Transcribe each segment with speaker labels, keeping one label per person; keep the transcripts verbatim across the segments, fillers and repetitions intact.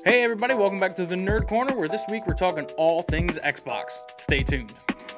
Speaker 1: Hey everybody, welcome back to the Nerd Corner, where this week we're talking all things Xbox. Stay tuned.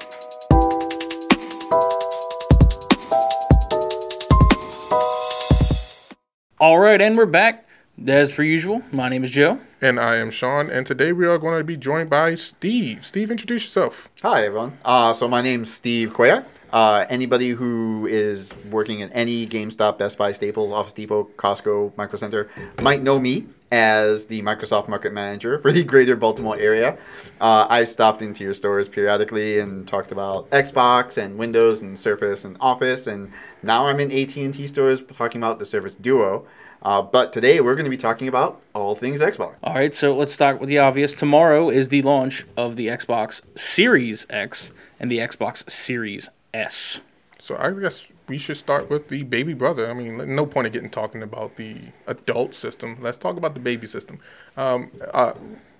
Speaker 1: All right, and we're back. As per usual, my name is Joe.
Speaker 2: And I am Sean, and today we are going to be joined by Steve. Steve, introduce yourself.
Speaker 3: Hi, everyone. Uh, so my name's Steve Cuellar. Uh, anybody who is working in any GameStop, Best Buy, Staples, Office Depot, Costco, Micro Center might know me as the Microsoft Market Manager for the greater Baltimore area. Uh, I stopped into your stores periodically and talked about Xbox and Windows and Surface and Office, and now I'm in A T and T stores talking about the Surface Duo. Uh, but today we're going to be talking about all things Xbox.
Speaker 1: All right, so let's start with the obvious. Tomorrow is the launch of the Xbox Series X and the Xbox Series S.
Speaker 2: So I guess we should start with the baby brother. I mean, no point in getting talking about the adult system. Let's talk about the baby system. Um, uh,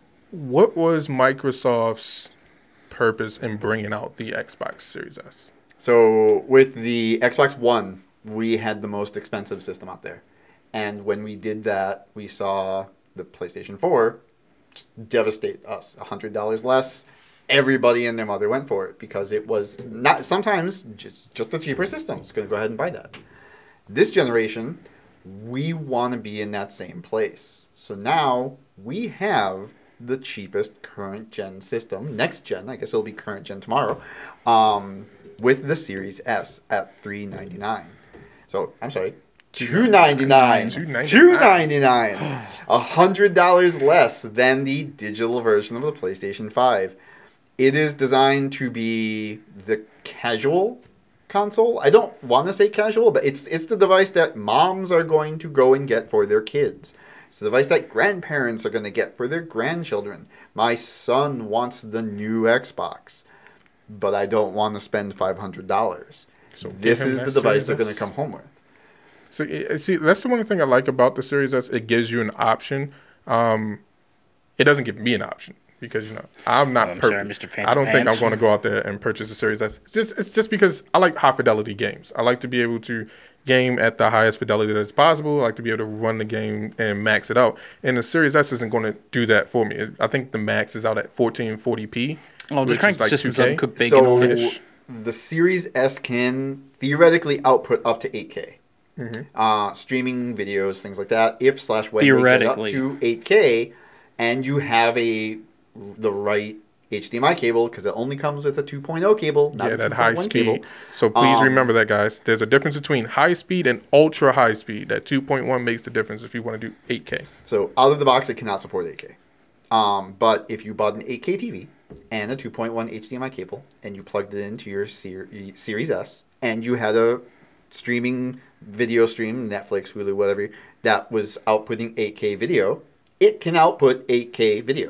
Speaker 2: what was Microsoft's purpose in bringing out the Xbox Series S?
Speaker 3: So with the Xbox One, we had the most expensive system out there. And when we did that, we saw the PlayStation four devastate us. one hundred dollars less. Everybody and their mother went for it because it was not sometimes just, just a cheaper system. It's going to go ahead and buy that. This generation, we want to be in that same place. So now we have the cheapest current gen system, next gen, I guess it'll be current gen tomorrow, um, with the Series S at three ninety-nine. So, I'm sorry. Two ninety nine. Two ninety nine. A hundred dollars less than the digital version of the PlayStation Five. It is designed to be the casual console. I don't want to say casual, but it's it's the device that moms are going to go and get for their kids. It's the device that grandparents are going to get for their grandchildren. My son wants the new Xbox, but I don't want to spend five hundred dollars. So this is the device they're going to come home with.
Speaker 2: So, see, that's the one thing I like about the Series S. It gives you an option. Um, it doesn't give me an option because, you know, I'm not
Speaker 1: oh, I'm
Speaker 2: perfect.
Speaker 1: sorry, Mister Fancy
Speaker 2: I don't
Speaker 1: Pants.
Speaker 2: think I'm going to go out there and purchase a Series S. It's just, it's just because I like high-fidelity games. I like to be able to game at the highest fidelity that's possible. I like to be able to run the game and max it out. And the Series S isn't going to do that for me. I think the max is out at fourteen forty p.
Speaker 1: Oh, just crank the systems up and cook bacon
Speaker 3: so
Speaker 1: on it.
Speaker 3: The Series S can theoretically output up to eight K. Mm-hmm. Uh, streaming videos, things like that. If slash when they get up to eight K, and you have a the right H D M I cable, because it only comes with a two point oh cable, not
Speaker 2: yeah,
Speaker 3: a
Speaker 2: that high speed.
Speaker 3: Cable.
Speaker 2: So please
Speaker 3: um,
Speaker 2: remember that, guys. There's a difference between high speed and ultra high speed. That two point one makes the difference if you want to do eight K.
Speaker 3: So out of the box, it cannot support eight K. Um, but if you bought an eight K T V and a two point one H D M I cable, and you plugged it into your Ser- Series S, and you had a streaming video stream, Netflix, Hulu, whatever, that was outputting eight K video, it can output eight K video.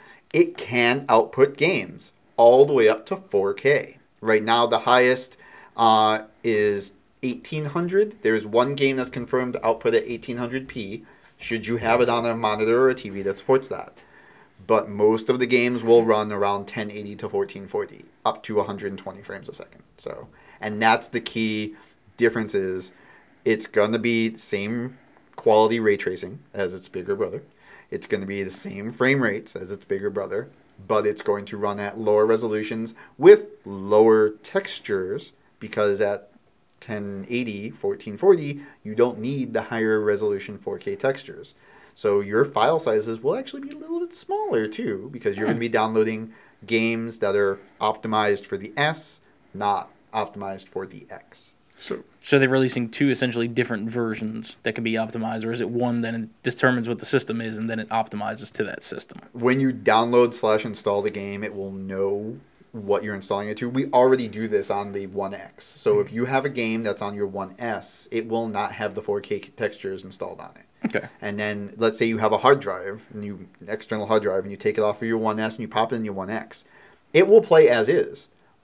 Speaker 3: It can output games all the way up to four K. Right now, the highest uh, is eighteen hundred. There's one game that's confirmed to output at eighteen hundred p, should you have it on a monitor or a T V that supports that. But most of the games will run around ten eighty to fourteen forty, up to one hundred twenty frames a second. So, and that's the key difference is it's going to be the same quality ray tracing as its bigger brother. It's going to be the same frame rates as its bigger brother, but it's going to run at lower resolutions with lower textures because at ten eighty, fourteen forty, you don't need the higher resolution four K textures. So your file sizes will actually be a little bit smaller too because you're going to be downloading games that are optimized for the S, not optimized for the X.
Speaker 1: So, so they're releasing two essentially different versions that can be optimized, or is it one that determines what the system is and then it optimizes to that system?
Speaker 3: When you download slash install the game, it will know what you're installing it to. We already do this on the one X. So mm-hmm. if you have a game that's on your one S, it will not have the four K textures installed on it.
Speaker 1: Okay.
Speaker 3: And then let's say you have a hard drive, and you an external hard drive, and you take it off of your one S and you pop it in your one X. It will play as is.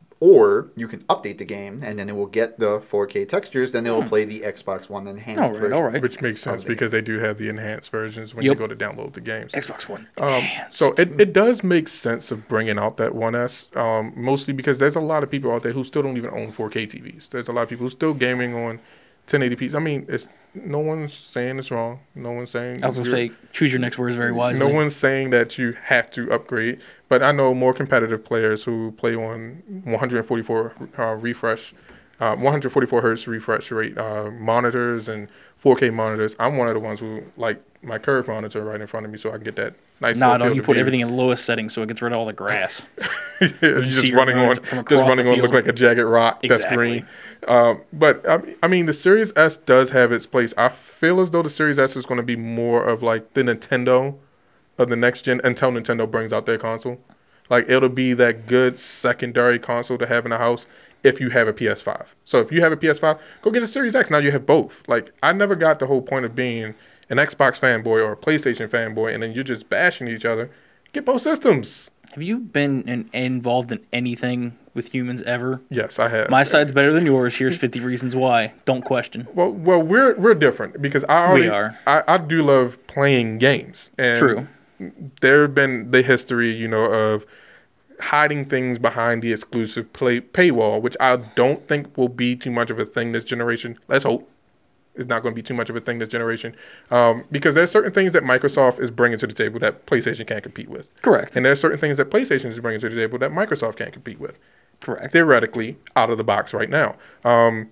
Speaker 3: Or you can update the game, and then it will get the four K textures. Then it will play the Xbox One enhanced
Speaker 1: all right,
Speaker 3: version.
Speaker 1: All right.
Speaker 2: Which makes sense because they do have the enhanced versions when
Speaker 1: yep.
Speaker 2: you go to download the games.
Speaker 1: Xbox One
Speaker 2: um, so it, it does make sense of bringing out that one S, um, mostly because there's a lot of people out there who still don't even own four K T Vs. There's a lot of people who still gaming on ten eighty p. I mean, it's no one's saying it's wrong. No one's saying.
Speaker 1: I was gonna
Speaker 2: you're-
Speaker 1: say, choose your next words very wisely.
Speaker 2: No one's saying that you have to upgrade, but I know more competitive players who play on one forty-four uh, refresh, uh, one forty-four hertz refresh rate uh, monitors and four K monitors. I'm one of the ones who like my curved monitor right in front of me, so I can get that nice.
Speaker 1: Nah,
Speaker 2: full
Speaker 1: don't
Speaker 2: field
Speaker 1: you
Speaker 2: of
Speaker 1: put
Speaker 2: view.
Speaker 1: everything in lowest settings so it gets rid of all the grass.
Speaker 2: Yeah, you're
Speaker 1: see
Speaker 2: just
Speaker 1: your
Speaker 2: running on,
Speaker 1: guys from
Speaker 2: just
Speaker 1: across
Speaker 2: running
Speaker 1: the
Speaker 2: on, look
Speaker 1: field.
Speaker 2: like a jagged rock. That's
Speaker 1: Exactly.
Speaker 2: green. Um, but I, I mean, the Series S does have its place. I feel as though the Series S is going to be more of like the Nintendo of the next gen until Nintendo brings out their console. Like it'll be that good secondary console to have in the house if you have a P S five. So if you have a P S five, go get a Series X. Now you have both. Like I never got the whole point of being an Xbox fanboy or a PlayStation fanboy, and then you're just bashing each other. Get both systems.
Speaker 1: Have you been in, involved in anything with humans ever?
Speaker 2: Yes, I have.
Speaker 1: My side's better than yours. Here's fifty reasons why. Don't question.
Speaker 2: Well, well, we're we're different because I already,
Speaker 1: We are.
Speaker 2: I, I do love playing games, and
Speaker 1: True.
Speaker 2: there have been the history, you know, of hiding things behind the exclusive play paywall, which I don't think will be too much of a thing this generation. Let's hope it's not going to be too much of a thing this generation, um, because there's certain things that Microsoft is bringing to the table that PlayStation can't compete with,
Speaker 1: Correct.
Speaker 2: and there's certain things that PlayStation is bringing to the table that Microsoft can't compete with.
Speaker 1: Correct.
Speaker 2: Theoretically, out of the box right now. Um,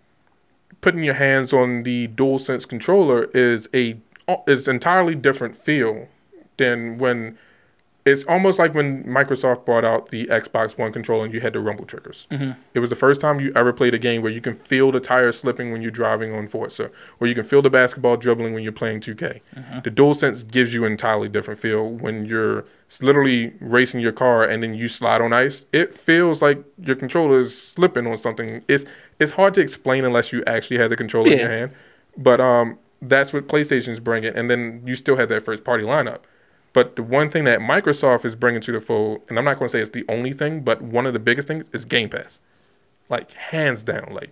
Speaker 2: putting your hands on the DualSense controller is a is entirely different feel than when it's almost like when Microsoft brought out the Xbox One controller and you had the rumble triggers.
Speaker 1: Mm-hmm.
Speaker 2: It was the first time you ever played a game where you can feel the tires slipping when you're driving on Forza, or you can feel the basketball dribbling when you're playing two K.
Speaker 1: Mm-hmm.
Speaker 2: The DualSense gives you an entirely different feel when you're literally racing your car and then you slide on ice. It feels like your controller is slipping on something. It's it's hard to explain unless you actually have the controller in
Speaker 1: Yeah.
Speaker 2: your hand. But um, that's what PlayStation's bringing, and then you still have that first party lineup. But the one thing that Microsoft is bringing to the fold, and I'm not going to say it's the only thing, but one of the biggest things is Game Pass. Like, hands down. Like,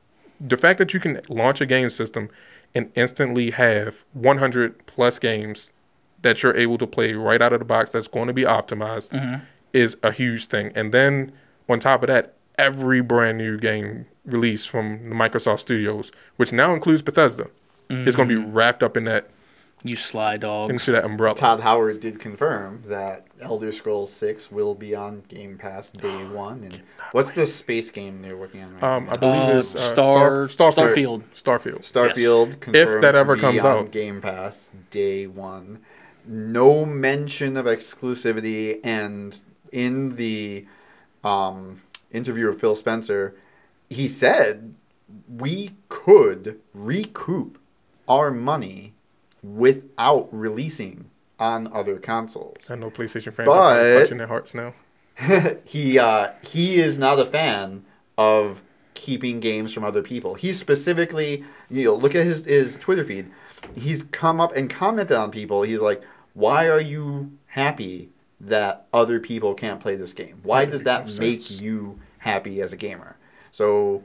Speaker 2: the fact that you can launch a game system and instantly have one hundred plus games that you're able to play right out of the box that's going to be optimized
Speaker 1: Mm-hmm.
Speaker 2: is a huge thing. And then, on top of that, every brand new game release from the Microsoft Studios, which now includes Bethesda, is going to be wrapped up in that
Speaker 1: You sly dog.
Speaker 2: into that umbrella.
Speaker 3: Todd Howard did confirm that Elder Scrolls six will be on Game Pass day one. And what's the space game they're working on right
Speaker 2: Um,
Speaker 3: now?
Speaker 2: I believe
Speaker 1: Uh,
Speaker 2: it's uh,
Speaker 1: Star,
Speaker 2: Star,
Speaker 1: Starfield.
Speaker 2: Starfield.
Speaker 3: Starfield confirmed
Speaker 2: that ever
Speaker 3: to be
Speaker 2: comes
Speaker 3: on
Speaker 2: out.
Speaker 3: Game Pass day one. No mention of exclusivity, and in the um, interview with Phil Spencer, he said we could recoup our money without releasing on other consoles.
Speaker 2: I know PlayStation fans
Speaker 3: But-
Speaker 2: are clutching their hearts now.
Speaker 3: he uh, he is not a fan of keeping games from other people. He specifically, you know, look at his, his Twitter feed. He's come up and commented on people. He's like, why are you happy that other people can't play this game? Why
Speaker 2: That
Speaker 3: does
Speaker 2: makes
Speaker 3: that
Speaker 2: no
Speaker 3: make
Speaker 2: sense.
Speaker 3: you happy as a gamer? So,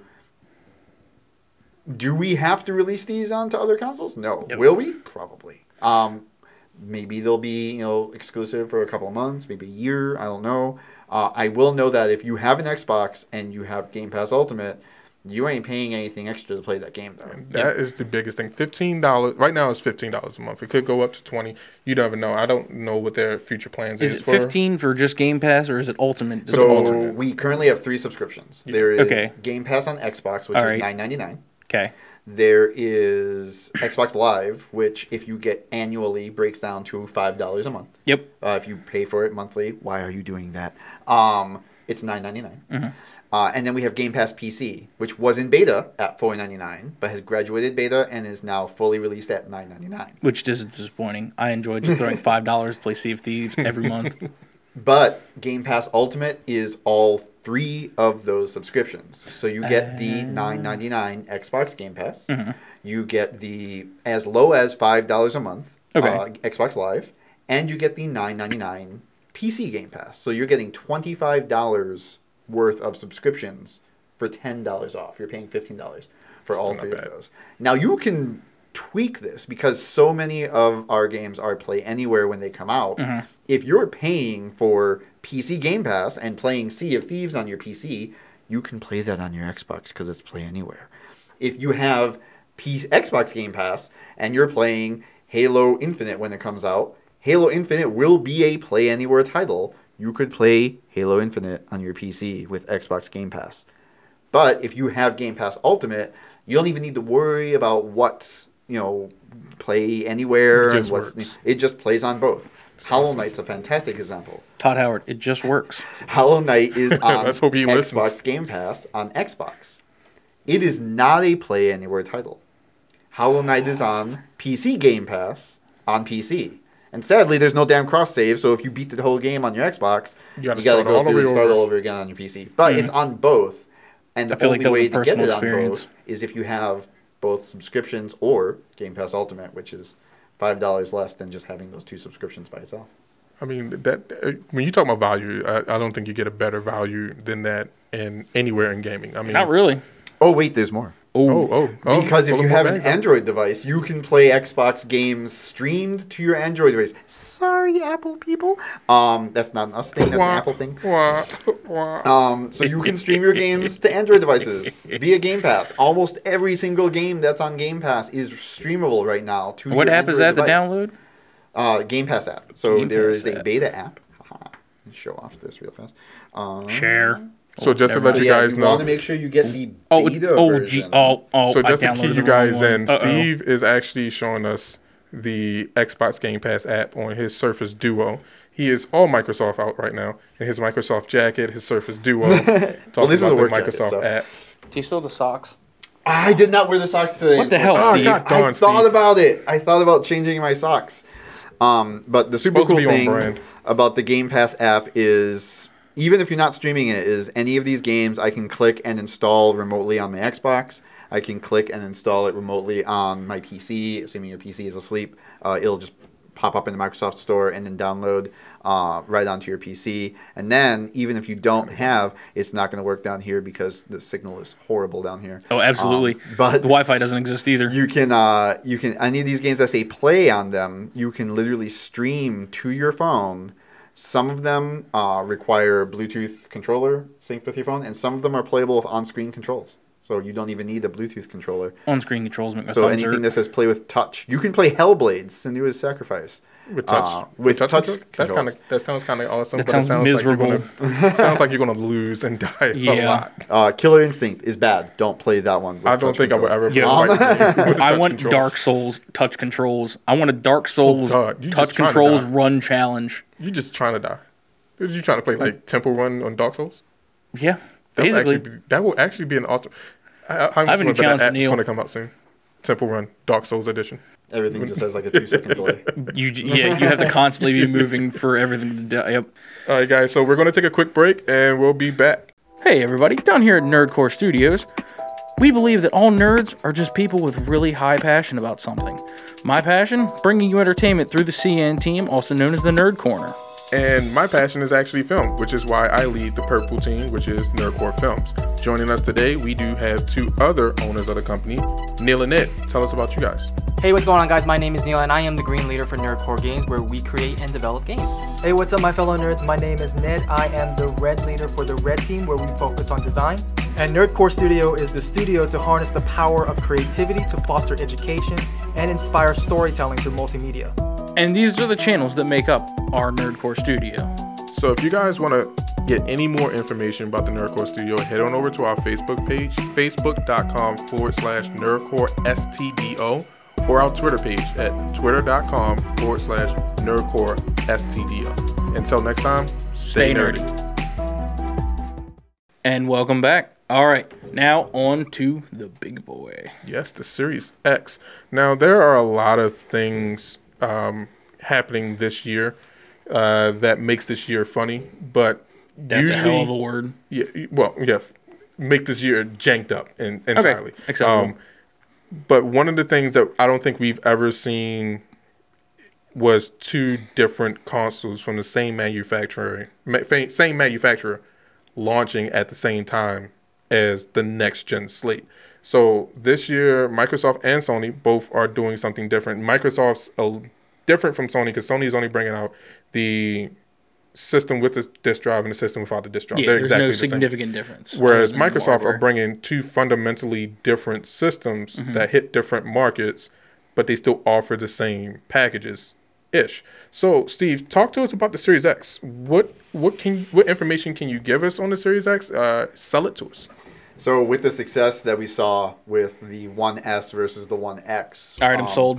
Speaker 3: do we have to release these onto other consoles? No.
Speaker 1: Yep.
Speaker 3: Will we? Probably. Um, maybe they'll be, you know, exclusive for a couple of months, maybe a year. I don't know. Uh, I will know that if you have an Xbox and you have Game Pass Ultimate, you ain't paying anything extra to play that game, though.
Speaker 2: And that is the biggest thing. Fifteen dollars right now is fifteen dollars a month. It could go up to twenty. You never know. I don't know what their future plans is,
Speaker 1: Is it
Speaker 2: for.
Speaker 1: fifteen for just Game Pass or is it Ultimate?
Speaker 2: So-
Speaker 3: So
Speaker 2: alternate.
Speaker 3: we currently have three subscriptions.
Speaker 2: Yeah.
Speaker 3: There is
Speaker 1: Okay.
Speaker 3: Game Pass on Xbox, which
Speaker 1: All
Speaker 3: is
Speaker 1: right.
Speaker 3: nine ninety nine.
Speaker 1: Okay.
Speaker 3: There is Xbox Live, which if you get annually breaks down to five dollars a month.
Speaker 1: Yep.
Speaker 3: Uh, if you pay for it monthly, why are you doing that? Um, it's nine ninety nine.
Speaker 1: Mhm.
Speaker 3: Uh, and then we have Game Pass P C, which was in beta at four ninety nine, but has graduated beta and is now fully released at nine ninety nine.
Speaker 1: Which is disappointing. I enjoy just throwing five dollars to play Sea of Thieves every month.
Speaker 3: But Game Pass Ultimate is all three of those subscriptions. So you get the nine ninety nine Xbox Game Pass.
Speaker 1: Mhm.
Speaker 3: You get the as low as five dollars a month
Speaker 1: Okay.
Speaker 3: uh, Xbox Live, and you get the nine ninety nine P C Game Pass. So you're getting twenty-five dollars worth of subscriptions for ten dollars off. You're paying fifteen dollars for all
Speaker 2: Still not
Speaker 3: three
Speaker 2: bad.
Speaker 3: of those. Now you can tweak this because so many of our games are play anywhere when they come out.
Speaker 1: Mhm.
Speaker 3: If you're paying for P C Game Pass and playing Sea of Thieves on your P C, you can play that on your Xbox because it's play anywhere. If you have P- Xbox Game Pass and you're playing Halo Infinite when it comes out, Halo Infinite will be a Play Anywhere title. You could play Halo Infinite on your P C with Xbox Game Pass. But if you have Game Pass Ultimate, you don't even need to worry about what's, you know, Play Anywhere.
Speaker 2: It just
Speaker 3: and what's,
Speaker 2: works.
Speaker 3: It just plays on both. Hollow Knight's a fantastic example.
Speaker 1: Todd Howard, it just works.
Speaker 3: Hollow Knight is on
Speaker 2: Let's hope he
Speaker 3: Xbox
Speaker 2: listens.
Speaker 3: Game Pass on Xbox. It is not a Play Anywhere title. Hollow Knight is on P C Game Pass on P C. And sadly, there's no damn cross save, so if you beat the whole game on your Xbox,
Speaker 2: You gotta
Speaker 3: you gotta
Speaker 2: start
Speaker 3: go
Speaker 2: all the
Speaker 3: through
Speaker 2: way
Speaker 3: and start
Speaker 2: over.
Speaker 3: all over again on your P C. But it's on both. And the
Speaker 1: I feel like
Speaker 3: only
Speaker 1: that was
Speaker 3: way
Speaker 1: a
Speaker 3: to get
Speaker 1: personal
Speaker 3: it on
Speaker 1: experience.
Speaker 3: both is if you have both subscriptions or Game Pass Ultimate, which is five dollars less than just having those two subscriptions by itself.
Speaker 2: I mean, that uh, when you talk about value, I, I don't think you get a better value than that in anywhere in gaming. I mean,
Speaker 1: Not really.
Speaker 3: Oh, wait, there's more.
Speaker 2: Oh, oh, oh
Speaker 3: Because if
Speaker 2: pulling
Speaker 3: you
Speaker 2: more
Speaker 3: have an
Speaker 2: bags out.
Speaker 3: Android device, you can play Xbox games streamed to your Android device. Sorry, Apple people. Um, that's not an us thing. That's an
Speaker 2: Wah,
Speaker 3: Apple thing.
Speaker 2: wah, wah.
Speaker 3: Um, so you can stream your games to Android devices via Game Pass. Almost every single game that's on Game Pass is streamable right now to
Speaker 1: What
Speaker 3: your
Speaker 1: app is
Speaker 3: Android
Speaker 1: that to
Speaker 3: device.
Speaker 1: download?
Speaker 3: Uh, Game Pass app. So
Speaker 1: Game
Speaker 3: there
Speaker 1: Pass
Speaker 3: is a
Speaker 1: app.
Speaker 3: beta app. Haha. Let me show off this real fast. Um,
Speaker 1: Share.
Speaker 2: So just to
Speaker 1: never
Speaker 2: let
Speaker 3: So
Speaker 2: you
Speaker 3: yeah,
Speaker 2: guys
Speaker 3: you
Speaker 2: know.
Speaker 3: want to make sure you get the
Speaker 1: Oh, it's,
Speaker 3: beta
Speaker 1: oh, gee,
Speaker 3: version.
Speaker 1: oh, oh,
Speaker 2: So
Speaker 1: I
Speaker 2: just to
Speaker 1: downloaded
Speaker 2: key
Speaker 1: the
Speaker 2: you
Speaker 1: wrong
Speaker 2: guys
Speaker 1: one.
Speaker 2: in,
Speaker 1: Uh-oh.
Speaker 2: Steve is actually showing us the Xbox Game Pass app on his Surface Duo. He is all Microsoft out right now in his Microsoft jacket, his Surface Duo. Talking
Speaker 3: Well, this is
Speaker 2: about
Speaker 3: a work
Speaker 2: the
Speaker 3: jacket,
Speaker 2: Microsoft
Speaker 3: so-
Speaker 2: app.
Speaker 1: Do you still have the socks?
Speaker 3: I did not wear the socks today.
Speaker 1: What the hell,
Speaker 2: Oh,
Speaker 1: Steve?
Speaker 2: God
Speaker 3: I
Speaker 2: darn,
Speaker 3: thought
Speaker 2: Steve.
Speaker 3: about it. I thought about changing my socks. Um, but the super
Speaker 2: Supposed to
Speaker 3: cool
Speaker 2: be on
Speaker 3: thing
Speaker 2: brand.
Speaker 3: about the Game Pass app is, even if you're not streaming it, is any of these games I can click and install remotely on my Xbox. I can click and install it remotely on my P C, assuming your P C is asleep. Uh, it'll just pop up in the Microsoft Store and then download uh, right onto your P C. And then, even if you don't have, it's not going to work down here because the signal is horrible down here.
Speaker 1: Oh, absolutely.
Speaker 3: Um, but
Speaker 1: the Wi-Fi doesn't exist either.
Speaker 3: you can, uh, you can any of these games that say play on them, you can literally stream to your phone. Some of them uh, require Bluetooth controller synced with your phone, and some of them are playable with on-screen controls. So you don't even need a Bluetooth controller.
Speaker 1: On-screen controls make my
Speaker 3: So
Speaker 1: thumbs
Speaker 3: anything
Speaker 1: hurt.
Speaker 3: that says play with touch, you can play Hellblade: Senua's Sacrifice
Speaker 2: With touch,
Speaker 3: Uh, with touch
Speaker 2: control? That's
Speaker 3: controls.
Speaker 2: kind of that sounds kind of awesome.
Speaker 1: That
Speaker 2: but
Speaker 1: sounds
Speaker 2: it sounds
Speaker 1: miserable.
Speaker 2: Like you're gonna, sounds like you're gonna lose and die a
Speaker 1: Yeah.
Speaker 2: lot.
Speaker 3: Uh, Killer Instinct is bad. Don't play that one. with
Speaker 2: I don't
Speaker 3: touch
Speaker 2: think I would
Speaker 3: controls.
Speaker 2: ever play
Speaker 1: Yeah.
Speaker 2: a fighting game with a
Speaker 1: I
Speaker 2: touch
Speaker 1: want
Speaker 2: control.
Speaker 1: Dark Souls touch controls. I want a Dark Souls
Speaker 2: God, you
Speaker 1: touch
Speaker 2: just trying to
Speaker 1: controls
Speaker 2: die.
Speaker 1: run challenge.
Speaker 2: You just trying to die. You trying to play like Temple Run on Dark Souls?
Speaker 1: Yeah,
Speaker 2: That will
Speaker 1: basically.
Speaker 2: actually be, that will actually be an awesome. I, I'm
Speaker 1: have a new
Speaker 2: that
Speaker 1: challenge for
Speaker 2: app's
Speaker 1: Neil.
Speaker 2: going to come out soon. Temple Run Dark Souls edition.
Speaker 3: Everything just has like a two-second delay.
Speaker 1: You yeah, you have to constantly be moving for everything to do. Yep.
Speaker 2: All right, guys. So we're going to take a quick break and we'll be back.
Speaker 1: Hey everybody, down here at Nerdcore Studios, we believe that all nerds are just people with really high passion about something. My passion, bringing you entertainment through the C N team, also known as the Nerd Corner.
Speaker 2: And my passion is actually film, which is why I lead the Purple team, which is Nerdcore Films. Joining us today, we do have two other owners of the company, Neil and Ned. Tell us about you guys.
Speaker 4: Hey, what's going on, guys? My name is Neil, and I am the green leader for Nerdcore Games, where we create and develop games.
Speaker 5: Hey, what's up, my fellow nerds? My name is Ned. I am the red leader for the red team, where we focus on design. And Nerdcore Studio is the studio to harness the power of creativity to foster education and inspire storytelling through multimedia.
Speaker 1: And these are the channels that make up our Nerdcore Studio.
Speaker 2: So if you guys want to get any more information about the Nerdcore Studio, head on over to our Facebook page, facebook.com forward slash Nerdcore STDO, or our Twitter page at twitter.com forward slash Nerdcore STDO. Until next time, stay,
Speaker 1: Stay nerdy. And welcome back. All right, now on to the big boy.
Speaker 2: Yes, the Series X. Now, there are a lot of things um, happening this year uh, that makes this year funny, but
Speaker 1: That's
Speaker 2: usually,
Speaker 1: a hell of a word.
Speaker 2: Yeah, well, yeah, make this year janked up in, entirely.
Speaker 1: Okay, acceptable.
Speaker 2: Um, but one of the things that I don't think we've ever seen was two different consoles from the same manufacturer, ma- fa- same manufacturer, launching at the same time as the next gen slate. So this year, Microsoft and Sony both are doing something different. Microsoft's a, different from Sony because Sony is only bringing out the system with the disk drive and the system without the disk drive.
Speaker 1: Yeah,
Speaker 2: They're
Speaker 1: there's
Speaker 2: exactly
Speaker 1: no
Speaker 2: the same.
Speaker 1: significant difference.
Speaker 2: Whereas
Speaker 1: other than the
Speaker 2: Microsoft are
Speaker 1: hardware.
Speaker 2: bringing two fundamentally different systems
Speaker 1: Mm-hmm.
Speaker 2: that hit different markets, but they still offer the same packages ish. So, Steve, talk to us about the Series X. What what can what information can you give us on the Series X? Uh, sell it to us.
Speaker 3: So with the success that we saw with the one S versus the one X,
Speaker 1: All right, I'm
Speaker 3: um,
Speaker 1: sold.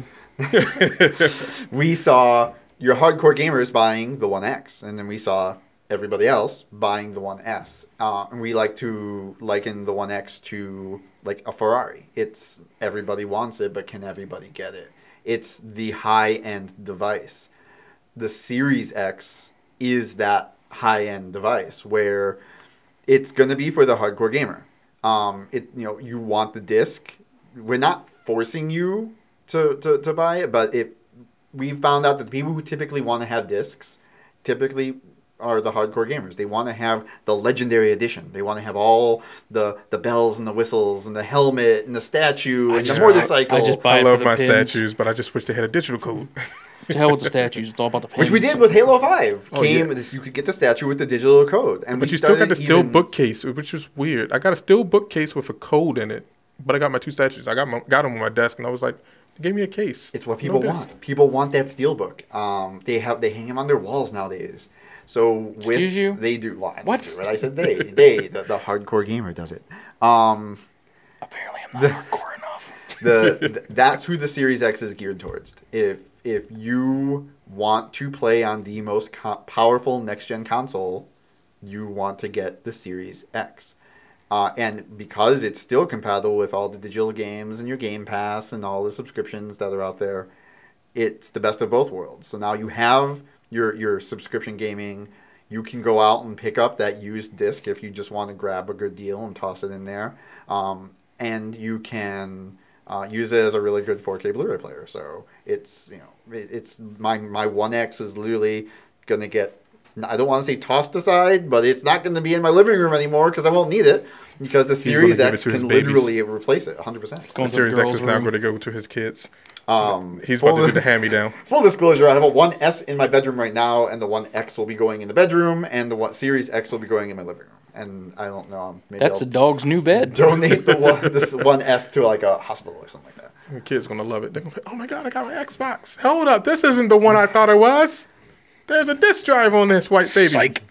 Speaker 3: we saw your hardcore gamers buying the one X, and then we saw everybody else buying the one S. Uh, and we like to liken the one X to like a Ferrari. It's everybody wants it, but can everybody get it? It's the high-end device. The Series X is that high-end device where it's going to be for the hardcore gamer. Um, it you know you want the disc. We're not forcing you to, to, to buy it, but if we found out that the people who typically want to have discs typically are the hardcore gamers. They want to have the legendary edition. They want to have all the the bells and the whistles and the helmet and the statue and the
Speaker 2: just-
Speaker 3: motorcycle.
Speaker 1: I just buy
Speaker 2: I
Speaker 1: it for
Speaker 2: love
Speaker 1: the
Speaker 2: my
Speaker 1: pins.
Speaker 2: statues, but I just wish they had a digital code.
Speaker 1: To hell with the statues. It's all about the pins.
Speaker 3: which we did with Halo five.
Speaker 2: Oh,
Speaker 3: Came
Speaker 2: yeah.
Speaker 3: this, you could get the statue with the digital code, and
Speaker 2: But
Speaker 3: we
Speaker 2: you still got the
Speaker 3: started
Speaker 2: steel
Speaker 3: even-
Speaker 2: bookcase, which was weird. I got a steel bookcase with a code in it, but I got my two statues. I got my, got them on my desk, and I was like, they gave me a case.
Speaker 3: It's what
Speaker 2: No
Speaker 3: people
Speaker 2: disc.
Speaker 3: want. People want that steelbook. Um, they have they hang them on their walls nowadays. So with
Speaker 1: Excuse you?
Speaker 3: they do well, I didn't
Speaker 1: What?
Speaker 3: do it. I said they they the, the hardcore gamer does it. Um,
Speaker 1: Apparently, I'm not hardcore enough.
Speaker 3: the th- that's who the Series X is geared towards. If if you want to play on the most co- powerful next gen console, you want to get the Series X. Uh, and because it's still compatible with all the digital games and your Game Pass and all the subscriptions that are out there, it's the best of both worlds. So now you have your your subscription gaming. You can go out and pick up that used disc if you just want to grab a good deal and toss it in there. Um, and you can uh, use it as a really good four K Blu-ray player. So it's you know it, it's my my one X is literally gonna get. I don't want to say tossed aside, but it's not going to be in my living room anymore because I won't need it because the
Speaker 2: gonna
Speaker 3: Series
Speaker 2: give it
Speaker 3: X
Speaker 2: to his
Speaker 3: can
Speaker 2: babies.
Speaker 3: literally replace it one hundred percent.
Speaker 1: Going
Speaker 2: The
Speaker 1: to
Speaker 2: Series X
Speaker 1: girls'
Speaker 2: is now
Speaker 1: room.
Speaker 2: going to go to his kids.
Speaker 3: Um,
Speaker 2: He's
Speaker 3: full,
Speaker 2: about to do the hand-me-down.
Speaker 3: full disclosure, I have a one S in my bedroom right now, and the one X will be going in the bedroom, and the one Series X will be going in my living room. And I don't know, maybe
Speaker 1: That's
Speaker 3: I'll
Speaker 1: a dog's new bed.
Speaker 3: donate the one, this one S to like a hospital or something like that.
Speaker 2: The kids going to love it. They're going to be, oh my God, I got my Xbox. Hold up, this isn't the one I thought it was. There's a disc drive on this white baby.
Speaker 1: Psych.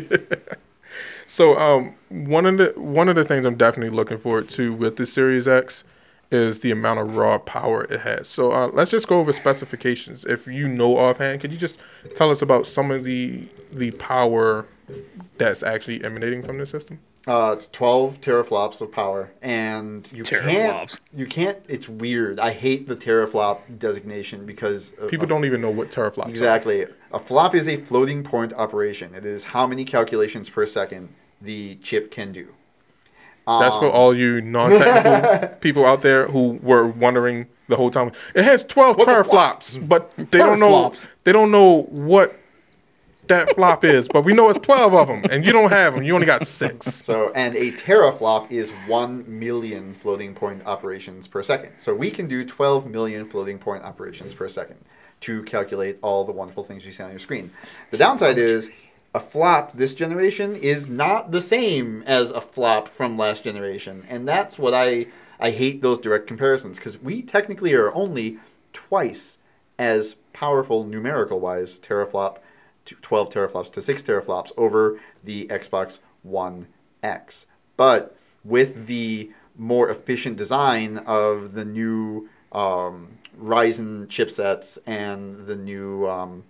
Speaker 2: So um, one of the one of the things I'm definitely looking forward to with the Series X is the amount of raw power it has. So uh, let's just go over specifications. If you know offhand, could you just tell us about some of the the power that's actually emanating from the system?
Speaker 3: Uh, it's twelve teraflops of power, and you
Speaker 1: Teraflops.
Speaker 3: can't. You can't. It's weird. I hate the teraflop designation because of,
Speaker 2: People
Speaker 3: of-
Speaker 2: don't even know what teraflops are.
Speaker 3: Exactly. A flop is a floating point operation. It is how many calculations per second the chip can do.
Speaker 2: That's
Speaker 3: Um,
Speaker 2: for all you non-technical people out there who were wondering the whole time. It has twelve
Speaker 3: What's a flop?
Speaker 2: teraflops, but they don't know.
Speaker 1: Teraflops.
Speaker 2: They don't know what that flop is. But we know it's twelve of them, and you don't have them. You only got six.
Speaker 3: So, and a teraflop is one million floating point operations per second. So we can do twelve million floating point operations per second to calculate all the wonderful things you see on your screen. The downside is a flop this generation is not the same as a flop from last generation. And that's what I, I hate those direct comparisons because we technically are only twice as powerful numerical-wise teraflop to twelve teraflops to six teraflops over the Xbox One X. But with the more efficient design of the new um, Ryzen chipsets and the new, um,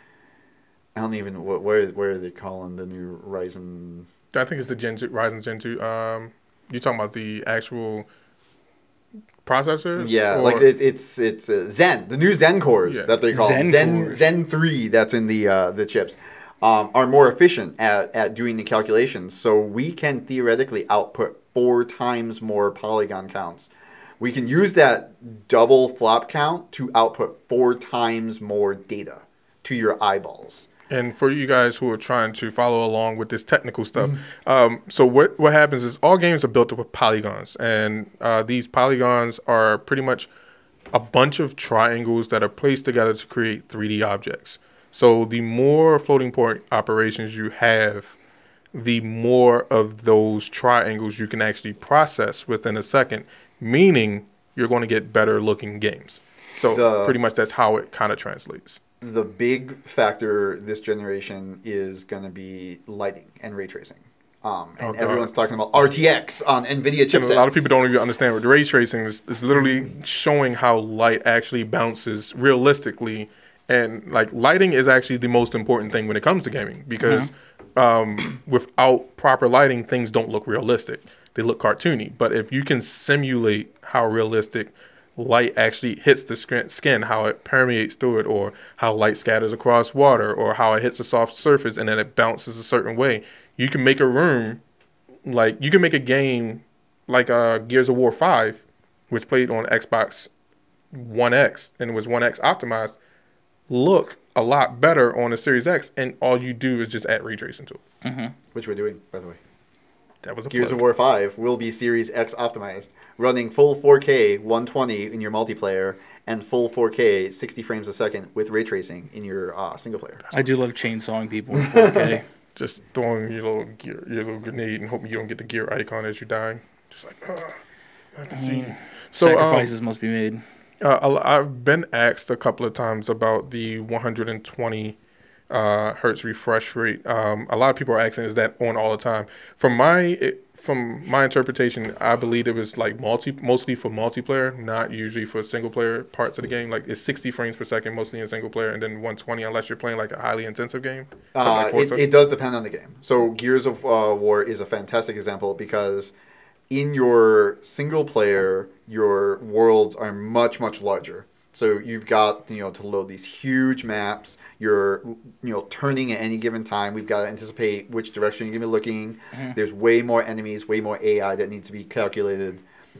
Speaker 3: I don't even, what, where, where are they calling the new Ryzen?
Speaker 2: I think it's the Gen two, Ryzen Gen two. Um, you talking about the actual processors?
Speaker 3: Yeah,
Speaker 2: Or-
Speaker 3: like it, it's it's uh, Zen, the new Zen cores
Speaker 2: Yeah.
Speaker 3: that they call
Speaker 1: Zen
Speaker 3: Zen
Speaker 1: cores.
Speaker 3: Zen three that's in the uh, the chips um, are more efficient at, at doing the calculations. So we can theoretically output four times more polygon counts. We can use that double flop count to output four times more data to your eyeballs.
Speaker 2: And for you guys who are trying to follow along with this technical stuff, um, so what what happens is all games are built up with polygons, and uh, these polygons are pretty much a bunch of triangles that are placed together to create three D objects. So the more floating point operations you have, the more of those triangles you can actually process within a second, meaning you're going to get better looking games. So
Speaker 3: The-
Speaker 2: pretty much that's how it kind of translates.
Speaker 3: The big factor this generation is going to be lighting and ray tracing. Um, and
Speaker 2: Oh, God.
Speaker 3: everyone's talking about R T X on NVIDIA chipsets.
Speaker 2: And a lot of people don't even understand what the ray tracing is. It's literally showing how light actually bounces realistically. And like lighting is actually the most important thing when it comes to gaming because um, without proper lighting, things don't look realistic. They look cartoony. But if you can simulate how realistic light actually hits the scr- skin, how it permeates through it, or how light scatters across water, or how it hits a soft surface and then it bounces a certain way, you can make a room, like you can make a game like uh, Gears of War five, which played on Xbox One X and it was One X optimized, look a lot better on the Series X, and all you do is just add ray tracing to it.
Speaker 3: Which we're doing, by the way.
Speaker 2: That was a
Speaker 3: Gears
Speaker 2: plug.
Speaker 3: of War five will be Series X optimized, running full four K one twenty in your multiplayer and full four K sixty frames a second with ray tracing in your uh, single player.
Speaker 1: I do love chainsawing people in four K.
Speaker 2: Just throwing your little gear, your little grenade, and hoping you don't get the gear icon as you're dying. Just like, uh, I can see. So um,
Speaker 1: Sacrifices must be made.
Speaker 2: Uh, I- I've been asked a couple of times about the one hundred twenty uh, hertz refresh rate. Um, a lot of people are asking, "Is that on all the time?" From my it, from my interpretation, I believe it was like multi mostly for multiplayer, not usually for single player parts of the game. Like it's sixty frames per second mostly in single player, and then one twenty unless you're playing like a highly intensive game. Something
Speaker 3: Uh,
Speaker 2: like
Speaker 3: it,
Speaker 2: Forza.
Speaker 3: it does depend on the game. So Gears of uh, War is a fantastic example because in your single player, your worlds are much, much larger. So you've got, you know, to load these huge maps. You're, you know, turning at any given time. We've got to anticipate which direction you're going to be looking. There's way more enemies, way more A I that needs to be calculated.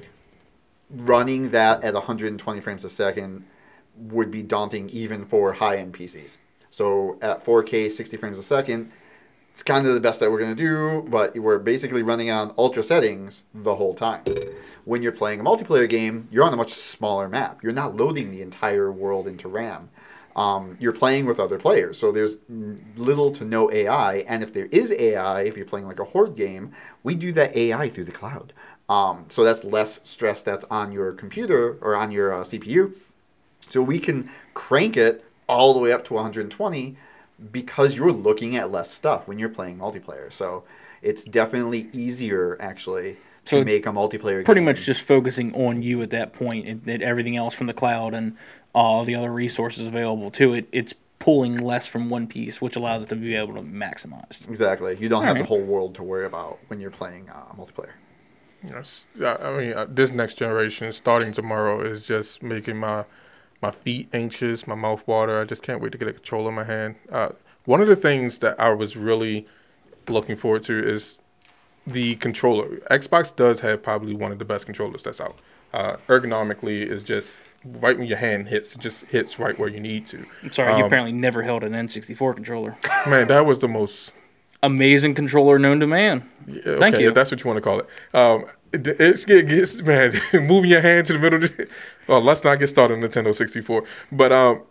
Speaker 3: Running that at one hundred twenty frames a second would be daunting even for high-end P Cs. So at four K, sixty frames a second, it's kind of the best that we're going to do, but we're basically running on ultra settings the whole time. When you're playing a multiplayer game, you're on a much smaller map. You're not loading the entire world into RAM. Um, you're playing with other players, so there's little to no A I. And if there is A I, if you're playing like a horde game, we do that A I through the cloud. Um, so that's less stress that's on your computer or on your uh, C P U. So we can crank it all the way up to one hundred twenty because you're looking at less stuff when you're playing multiplayer. So it's definitely easier, actually, to
Speaker 1: So it's
Speaker 3: make a multiplayer
Speaker 1: Pretty
Speaker 3: game.
Speaker 1: much just focusing on you at that point, and, and everything else from the cloud and all the other resources available to it. It's pulling less from one piece, which allows it to be able to be maximized.
Speaker 3: Exactly. You don't
Speaker 1: All
Speaker 3: have
Speaker 1: right.
Speaker 3: the whole world to worry about when you're playing uh, multiplayer.
Speaker 2: Yes, yeah, I mean, uh, this next generation, starting tomorrow, is just making my my feet anxious, my mouth water. I just can't wait to get a controller in my hand. Uh, one of the things that I was really looking forward to is the controller. Xbox does have probably one of the best controllers that's out. Uh, ergonomically, is just right when your hand hits, it just hits right where you need to.
Speaker 1: I'm sorry, you
Speaker 2: Um,
Speaker 1: apparently never held an N sixty-four controller.
Speaker 2: Man, that was the most.
Speaker 1: Amazing controller known to man.
Speaker 2: Yeah,
Speaker 1: Thank
Speaker 2: okay,
Speaker 1: you.
Speaker 2: if that's what you want to call it. Um, it it's, it gets, man, moving your hand to the middle. Well, let's not get started on Nintendo sixty-four. But um,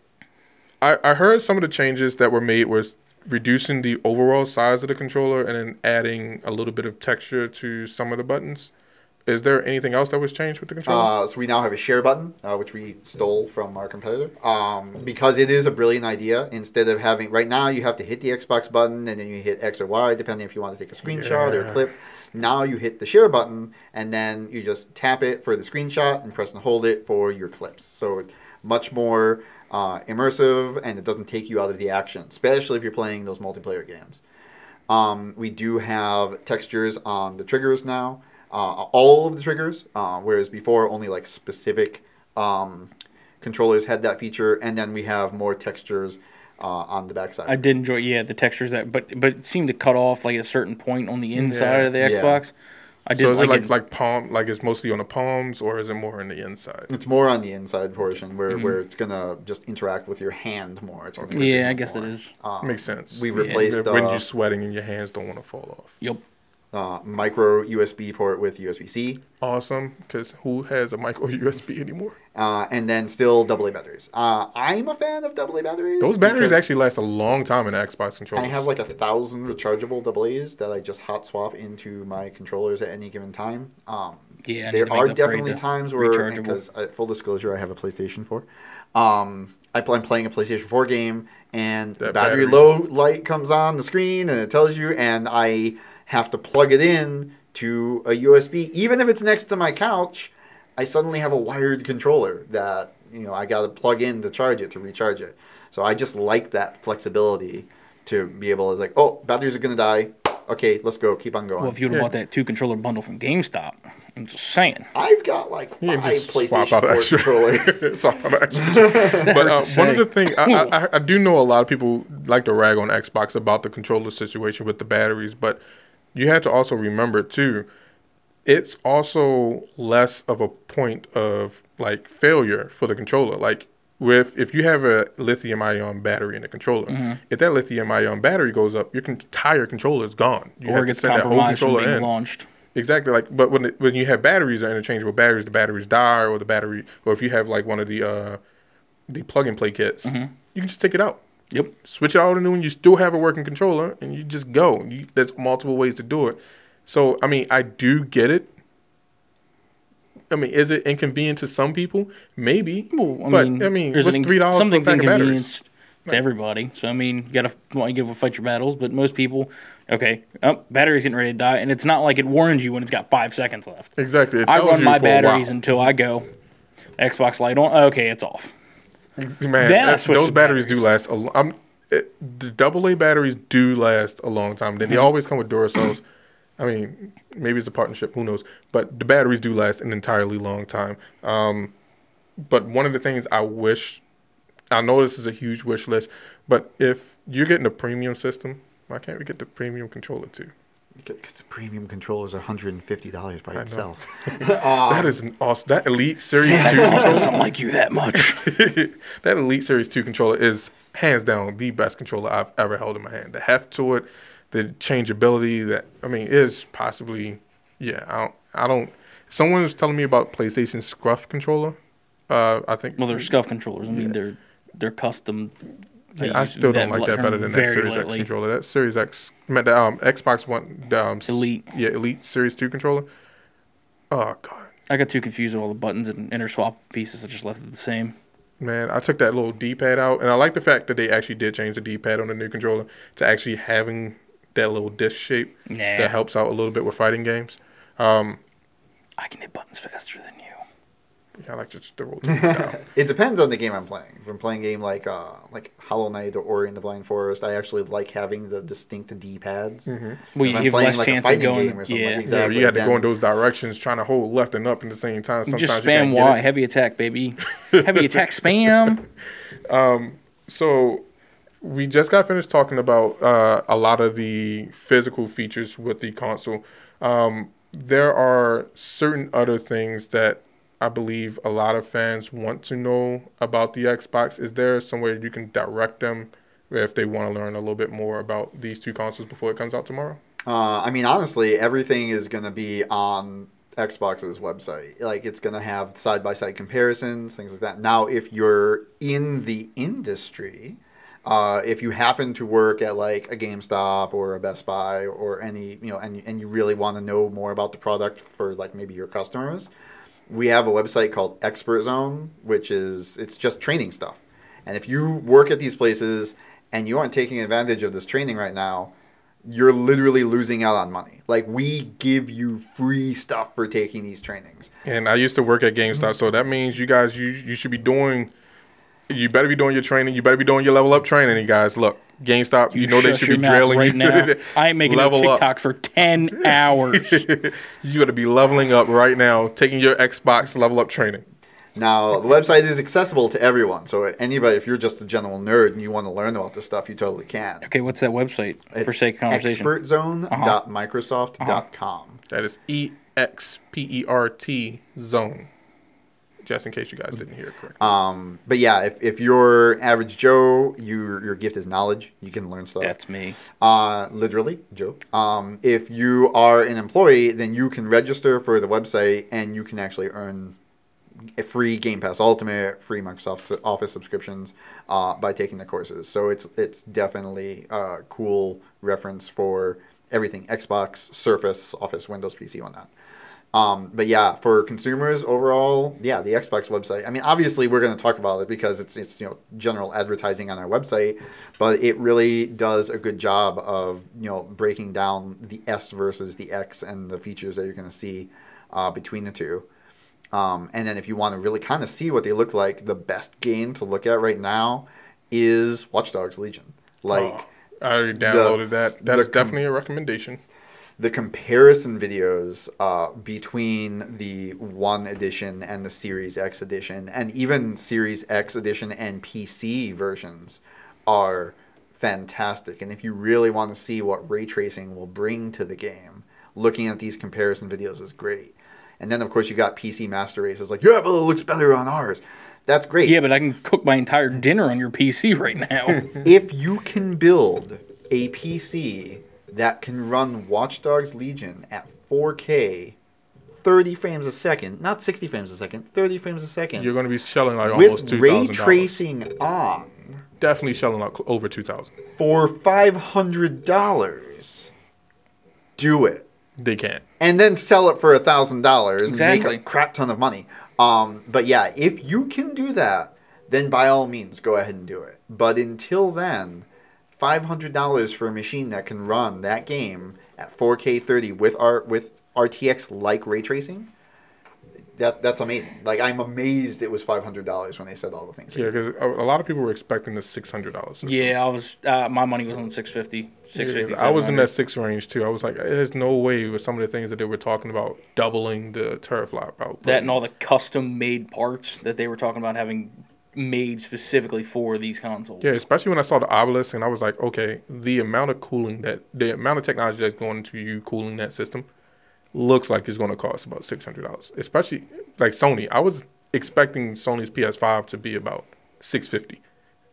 Speaker 2: I, I heard some of the changes that were made was reducing the overall size of the controller and then adding a little bit of texture to some of the buttons. Is there anything else that was changed with the controller?
Speaker 3: Uh, so we now have a share button, uh, which we stole from our competitor. Um, because it is a brilliant idea. Instead of having, right now you have to hit the Xbox button and then you hit X or Y, depending if you want to take a screenshot or a
Speaker 2: Yeah.
Speaker 3: clip. Now you hit the share button and then you just tap it for the screenshot and press and hold it for your clips. So much more uh, immersive, and it doesn't take you out of the action, especially if you're playing those multiplayer games. Um, we do have textures on the triggers now. Uh, all of the triggers, uh, whereas before only like specific um, controllers had that feature, and then we have more textures uh, on the backside.
Speaker 1: I did enjoy, yeah, the textures that, but but it seemed to cut off like a certain point on the inside
Speaker 2: Yeah.
Speaker 1: of the
Speaker 3: Yeah.
Speaker 1: Xbox. I did
Speaker 2: So is
Speaker 1: like,
Speaker 2: it like
Speaker 1: it.
Speaker 2: like palm, like it's mostly on the palms, or is it more in the inside?
Speaker 3: It's more on the inside portion where,
Speaker 1: Mm-hmm.
Speaker 3: where it's gonna just interact with your hand more. It's gonna
Speaker 1: Yeah, I
Speaker 3: trigger
Speaker 1: guess
Speaker 3: more.
Speaker 1: it is.
Speaker 3: Um,
Speaker 2: Makes sense.
Speaker 3: We've
Speaker 1: Yeah.
Speaker 3: replaced
Speaker 2: when
Speaker 3: uh,
Speaker 2: you're sweating and your hands don't want to fall off.
Speaker 1: Yep.
Speaker 3: uh, micro U S B port with U S B C,
Speaker 2: Awesome, because who has a micro U S B anymore?
Speaker 3: uh, and then still double A batteries. Uh, I'm a fan of double A batteries.
Speaker 2: Those batteries
Speaker 3: because
Speaker 2: actually last a long time in Xbox controllers.
Speaker 3: I have like a thousand rechargeable double A's that I just hot swap into my controllers at any given time. Um,
Speaker 1: Yeah, I need
Speaker 3: there
Speaker 1: to make
Speaker 3: are
Speaker 1: the upgrade
Speaker 3: definitely
Speaker 1: to
Speaker 3: times where,
Speaker 1: rechargeable.
Speaker 3: because uh, full disclosure, I have a PlayStation four. Um, I pl- I'm playing a PlayStation four game, and the
Speaker 2: That
Speaker 3: battery
Speaker 2: battery-
Speaker 3: low light comes on the screen, and it tells you, and I have to plug it in to a U S B, even if it's next to my couch. I suddenly have a wired controller that, you know, I got to plug in to charge it, to recharge it. So I just like that flexibility to be able to, like, oh, batteries are going to die. Okay, let's go. Keep on going.
Speaker 1: Well, if you would have
Speaker 2: Yeah.
Speaker 1: bought that two controller bundle from GameStop, I'm just saying.
Speaker 3: I've got like
Speaker 2: You
Speaker 3: five
Speaker 2: can just
Speaker 3: PlayStation
Speaker 2: swap out
Speaker 3: four
Speaker 2: extra.
Speaker 3: controllers.
Speaker 2: Swap out extra. But uh,
Speaker 1: hurt to
Speaker 2: one of
Speaker 1: say.
Speaker 2: the things I, I, I do know a lot of people like to rag on Xbox about the controller situation with the batteries, but you have to also remember too, it's also less of a point of like failure for the controller. Like with if you have a lithium ion battery in the controller,
Speaker 1: Mm-hmm.
Speaker 2: if that lithium ion battery goes up, your entire controller is gone. You
Speaker 1: Or
Speaker 2: have
Speaker 1: it
Speaker 2: to
Speaker 1: gets
Speaker 2: set that whole
Speaker 1: compromised from
Speaker 2: controller
Speaker 1: being
Speaker 2: in.
Speaker 1: launched.
Speaker 2: Exactly, like, but when it, when you have batteries that are interchangeable batteries, the batteries die, or the battery, or if you have like one of the uh, the plug and play kits,
Speaker 1: Mm-hmm.
Speaker 2: you can just take it out,
Speaker 1: Yep.
Speaker 2: switch it out to new one. You still have a working controller, and you just go. You, there's multiple ways to do it. So, I mean, I do get it. I mean, is it inconvenient to some people? Maybe,
Speaker 1: Well, I
Speaker 2: but
Speaker 1: mean,
Speaker 2: I mean,
Speaker 1: there's
Speaker 2: what's
Speaker 1: an,
Speaker 2: three dollars for a
Speaker 1: something's
Speaker 2: pack of batteries?
Speaker 1: inconvenience to everybody. So I mean, you gotta want you gotta fight your battles. But most people, okay, oh, battery's getting ready to die, and it's not like it warns you when it's got five seconds left.
Speaker 2: Exactly. It
Speaker 1: I
Speaker 2: tells
Speaker 1: run
Speaker 2: you
Speaker 1: my
Speaker 2: for a while.
Speaker 1: batteries until I go. Xbox light on. Okay, it's off.
Speaker 2: Man,
Speaker 1: Then I
Speaker 2: that-
Speaker 1: switch
Speaker 2: those
Speaker 1: to
Speaker 2: batteries do
Speaker 1: batteries.
Speaker 2: last a long. I'm, it, the double A batteries do last a long time. Then they
Speaker 1: Mm-hmm.
Speaker 2: always come with Duracells. I mean, maybe it's a partnership. Who knows? But the batteries do last an entirely long time. Um, but one of the things I wish, I know this is a huge wish list, but if you're getting a premium system, why can't we get the premium controller too?
Speaker 3: Because the premium controller is one hundred fifty dollars by
Speaker 2: know.
Speaker 3: itself.
Speaker 2: That is an awesome. That Elite Series two
Speaker 1: Xbox
Speaker 2: controller.
Speaker 1: doesn't like you that much.
Speaker 2: That Elite Series two controller is hands down the best controller I've ever held in my hand. The heft to it, the changeability, that I mean, is possibly, yeah. I don't. I don't. Someone was telling me about PlayStation Scruff controller. Uh, I think.
Speaker 1: Well, they're scuff controllers. I mean,
Speaker 2: Yeah.
Speaker 1: they're they're custom. They
Speaker 2: Yeah, I
Speaker 1: use
Speaker 2: still don't like that
Speaker 1: term
Speaker 2: better than that
Speaker 1: very
Speaker 2: Series X
Speaker 1: lightly.
Speaker 2: controller. That Series X, I mean, the um, Xbox One, the, um, s-
Speaker 1: Elite.
Speaker 2: Yeah, Elite Series two controller. Oh god.
Speaker 1: I got too confused with all the buttons and inner swap pieces. I just left it the same.
Speaker 2: Man, I took that little D-pad out, and I like the fact that they actually did change the D-pad on the new controller to actually having that little disc shape
Speaker 1: Nah,
Speaker 2: that helps out a little bit with fighting games. Um,
Speaker 1: I can hit buttons faster than you.
Speaker 2: I like just to rotate it down.
Speaker 3: It depends on the game I'm playing. If I'm playing a game like uh, like Hollow Knight or Ori and the Blind Forest, I actually like having the distinct D-pads.
Speaker 1: Well,
Speaker 3: If
Speaker 1: you
Speaker 3: I'm
Speaker 1: have
Speaker 3: playing
Speaker 1: less
Speaker 3: like a
Speaker 1: chance of
Speaker 3: fighting
Speaker 1: going.
Speaker 3: game or something
Speaker 1: Yeah,
Speaker 3: like
Speaker 2: Yeah,
Speaker 3: exactly.
Speaker 2: you had to go
Speaker 3: then-
Speaker 2: in those directions, trying to hold left and up at the same time.
Speaker 1: you
Speaker 2: Sometimes
Speaker 1: just
Speaker 2: you
Speaker 1: spam
Speaker 2: can't get
Speaker 1: Y,
Speaker 2: it.
Speaker 1: heavy attack, baby. Heavy attack spam.
Speaker 2: So we just got finished talking about uh, a lot of the physical features with the console. Um, there are certain other things that I believe a lot of fans want to know about the Xbox. Is there somewhere you can direct them if they want to learn a little bit more about these two consoles before it comes out tomorrow?
Speaker 3: Uh, I mean, honestly, everything is going to be on Xbox's website. Like, it's going to have side-by-side comparisons, things like that. Now, if you're in the industry, uh, if you happen to work at, like, a GameStop or a Best Buy or any, you know, and, and you really want to know more about the product for, like, maybe your customers, we have a website called Expert Zone, which is, it's just training stuff. And if you work at these places and you aren't taking advantage of this training right now, you're literally losing out on money. Like, we give you free stuff for taking these trainings.
Speaker 2: And I used to work at GameStop, so that means you guys, you you should be doing, you better be doing your training. You better be doing your level up training. You guys, look, GameStop, you, know they
Speaker 1: shut
Speaker 2: should
Speaker 1: your
Speaker 2: be
Speaker 1: mouth
Speaker 2: drilling
Speaker 1: right
Speaker 2: you.
Speaker 1: now. I ain't making a
Speaker 2: Level up.
Speaker 1: TikTok for ten hours.
Speaker 2: You got to be leveling up right now, taking your Xbox level up training.
Speaker 3: Now, the website is accessible to everyone. So anybody, if you're just a general nerd and you want to learn about this stuff, you totally can.
Speaker 1: Okay, what's that website for
Speaker 3: It's
Speaker 1: sake of conversation?
Speaker 3: expert zone dot microsoft dot com.
Speaker 2: That is E X P E R T zone. just in case you guys didn't hear it correctly.
Speaker 3: Um, but yeah, if, if you're average Joe, your your gift is knowledge. You can learn stuff.
Speaker 1: That's me.
Speaker 3: Uh, literally, Joe. Um, if you are an employee, then you can register for the website and you can actually earn a free Game Pass Ultimate, free Microsoft Office subscriptions uh, by taking the courses. So it's it's definitely a cool reference for everything Xbox, Surface, Office, Windows P C, whatnot. Um, but yeah, for consumers overall, yeah, the Xbox website. I mean, obviously we're going to talk about it because it's it's you know general advertising on our website, but it really does a good job of you know breaking down the S versus the X and the features that you're going to see uh, between the two. Um, and then if you want to really kind of see what they look like, the best game to look at right now is Watch Dogs Legion. Like
Speaker 2: Oh, I already downloaded
Speaker 3: the-
Speaker 2: that. That
Speaker 3: the
Speaker 2: is definitely a recommendation.
Speaker 3: the comparison videos uh, between the one edition and the Series X edition, and even Series X edition and P C versions, are fantastic. And if you really want to see what ray tracing will bring to the game, looking at these comparison videos is great. And then, of course, you got P C Master Race. It's like, yeah, but it looks better on ours. That's great.
Speaker 1: Yeah, but I can cook my entire dinner on your P C right now.
Speaker 3: If you can build a P C that can run Watch Dogs Legion at four K, thirty frames a second, not sixty frames a second, thirty frames a second,
Speaker 2: You're going to be shelling like almost
Speaker 3: with
Speaker 2: two
Speaker 3: ray
Speaker 2: thousand dollars.
Speaker 3: tracing on
Speaker 2: Definitely shelling like over two thousand.
Speaker 3: for five hundred dollars, do it.
Speaker 2: They can't.
Speaker 3: And then sell it for one thousand dollars and
Speaker 1: Exactly.
Speaker 3: make a crap ton of money. Um, but yeah, if you can do that, then by all means, go ahead and do it. But until then, five hundred dollars for a machine that can run that game at four K thirty with our with R T X-like ray tracing, that that's amazing. Like, I'm amazed it was five hundred dollars when they said all the things.
Speaker 2: Yeah, because a, a lot of people were expecting the six hundred dollars.
Speaker 1: Yeah, I was. Uh, my money was on six fifty, six fifty.
Speaker 2: I was in that six range too. I was like, there's no way with some of the things that they were talking about doubling the teraflop output.
Speaker 1: That and all the custom-made parts that they were talking about having made specifically for these consoles.
Speaker 2: Yeah, especially when I saw the Obelisk and I was like, okay, the amount of cooling that the amount of technology that's going into you cooling that system looks like it's going to cost about six hundred dollars. Especially like Sony. I was expecting Sony's P S five to be about six fifty.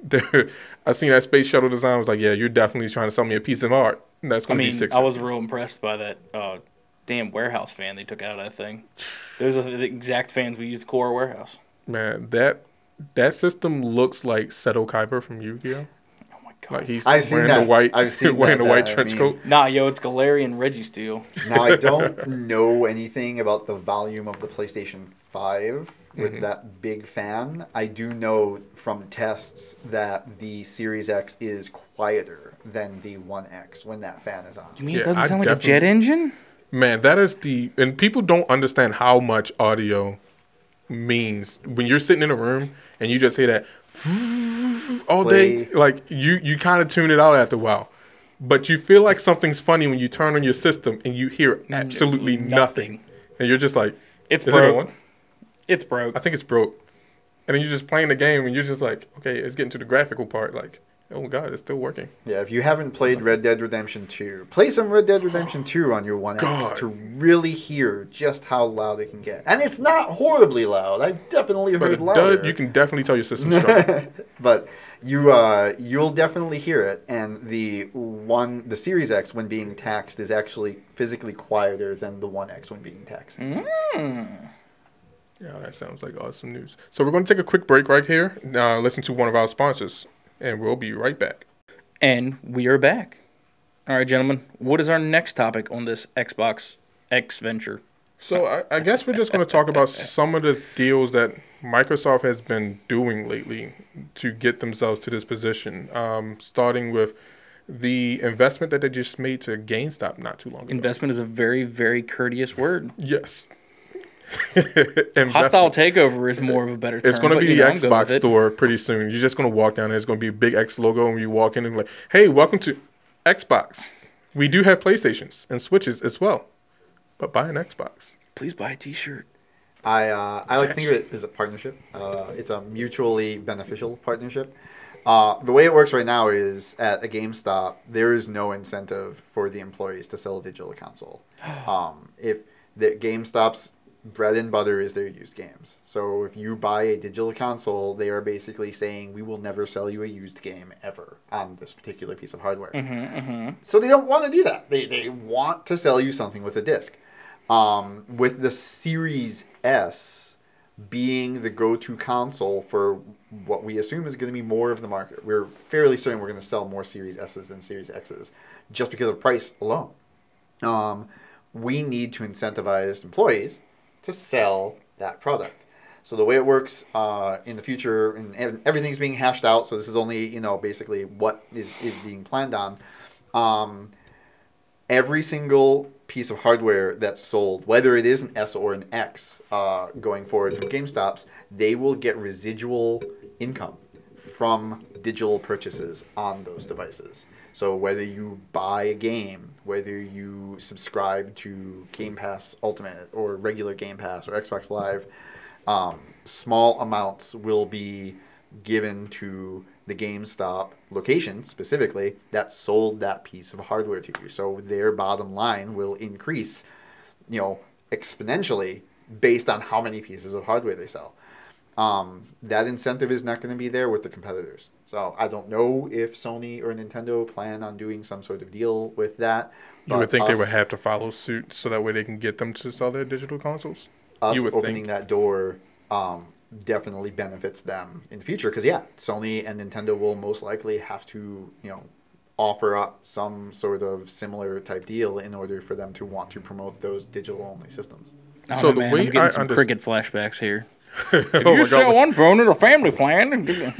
Speaker 2: I seen that space shuttle design. I was like, yeah, you're definitely trying to sell me a piece of art. And that's
Speaker 1: I
Speaker 2: going to be
Speaker 1: mean,
Speaker 2: six.
Speaker 1: I was real impressed by that uh, damn warehouse fan they took out of that thing. Those are the exact fans we use at Core Warehouse.
Speaker 2: Man, that that system looks like Seto Kaiba from Yu-Gi-Oh.
Speaker 1: Oh my god.
Speaker 2: Like he's
Speaker 3: I've seen
Speaker 2: wearing
Speaker 3: that.
Speaker 2: the white,
Speaker 3: I've seen
Speaker 2: wearing
Speaker 3: that,
Speaker 2: the white
Speaker 3: that
Speaker 2: trench
Speaker 3: meme.
Speaker 2: coat.
Speaker 1: Nah, yo, it's Galarian Registeel.
Speaker 3: Now, I don't know anything about the volume of the PlayStation five with
Speaker 2: Mhm.
Speaker 3: that big fan. I do know from tests that the Series X is quieter than the one X when that fan is on.
Speaker 1: You mean
Speaker 2: Yeah,
Speaker 1: it doesn't
Speaker 2: I
Speaker 1: sound like a jet
Speaker 2: definitely-
Speaker 1: engine?
Speaker 2: Man, that is the and people don't understand how much audio means when you're sitting in a room and you just hear that all day.
Speaker 3: Play.
Speaker 2: Like you, you kind of tune it out after a while, but you feel like something's funny when you turn on your system and you hear absolutely nothing,
Speaker 1: Nothing.
Speaker 2: and you're just like,
Speaker 1: It's
Speaker 2: "Is it
Speaker 1: broke.
Speaker 2: on?"
Speaker 1: It's broke.
Speaker 2: I think it's broke, and then you're just playing the game and you're just like, okay, it's getting to the graphical part. Like, oh god, it's still working.
Speaker 3: Yeah, if you haven't played Red Dead Redemption two, play some Red Dead Redemption two on your one X
Speaker 2: God.
Speaker 3: to really hear just how loud it can get. And it's not horribly loud. I've definitely
Speaker 2: But
Speaker 3: heard
Speaker 2: it
Speaker 3: louder.
Speaker 2: does, you can definitely tell your system's struggling.
Speaker 3: But you uh, you'll definitely hear it, and the one the Series X when being taxed is actually physically quieter than the one X when being taxed.
Speaker 1: Mm.
Speaker 2: Yeah, that sounds like awesome news. So we're going to take a quick break right here, uh, listen to one of our sponsors, and we'll be right back.
Speaker 1: And we are back. All right, gentlemen. What is our next topic on this Xbox X venture?
Speaker 2: So I, I guess we're just going to talk about some of the deals that Microsoft has been doing lately to get themselves to this position, um, starting with the investment that they just made to GameStop not too long ago.
Speaker 1: Investment is a very, very courteous word.
Speaker 2: Yes.
Speaker 1: Hostile takeover is more of a better term.
Speaker 2: It's going to
Speaker 1: but,
Speaker 2: be
Speaker 1: you
Speaker 2: the
Speaker 1: know, I'm good
Speaker 2: Xbox
Speaker 1: with it.
Speaker 2: store pretty soon. You're just going to walk down there. It's going to be a big X logo, and you walk in and be like, hey, welcome to Xbox. We do have PlayStations and Switches as well, but buy an Xbox.
Speaker 1: Please buy a T-shirt.
Speaker 3: I uh, I like to think of it as a partnership. Uh, it's a mutually beneficial partnership. Uh, the way it works right now is at a GameStop, there is no incentive for the employees to sell a digital console. Um, if the GameStop's bread and butter is their used games. So if you buy a digital console, they are basically saying we will never sell you a used game ever on this particular piece of hardware.
Speaker 1: Mm-hmm, mm-hmm.
Speaker 3: So they don't want to do that. They they want to sell you something with a disc. Um, with the Series S being the go-to console for what we assume is going to be more of the market. We're fairly certain we're going to sell more Series S's than Series X's just because of price alone. Um, we need to incentivize employees to sell that product. So the way it works uh, in the future, and everything's being hashed out, so this is only, you know, basically what is, is being planned on. Um, every single piece of hardware that's sold, whether it is an S or an X uh, going forward from GameStops, they will get residual income from digital purchases on those devices. So whether you buy a game, whether you subscribe to Game Pass Ultimate or regular Game Pass or Xbox Live, um, small amounts will be given to the GameStop location specifically that sold that piece of hardware to you. So their bottom line will increase, you know, exponentially based on how many pieces of hardware they sell. Um, that incentive is not going to be there with the competitors. So I don't know if Sony or Nintendo plan on doing some sort of deal with that.
Speaker 2: You would think
Speaker 3: us,
Speaker 2: they would have to follow suit so that way they can get them to sell their digital consoles?
Speaker 3: Us
Speaker 2: you would
Speaker 3: opening
Speaker 2: think.
Speaker 3: that door um, definitely benefits them in the future. Because, yeah, Sony and Nintendo will most likely have to, you know, offer up some sort of similar type deal in order for them to want to promote those digital-only systems.
Speaker 1: I don't
Speaker 2: So
Speaker 1: know,
Speaker 2: the
Speaker 1: man,
Speaker 2: way
Speaker 1: I'm getting
Speaker 2: I
Speaker 1: some
Speaker 2: underst-
Speaker 1: cricket flashbacks here. If
Speaker 2: Oh
Speaker 1: you
Speaker 2: my
Speaker 1: sell
Speaker 2: God.
Speaker 1: one phone in a family plan,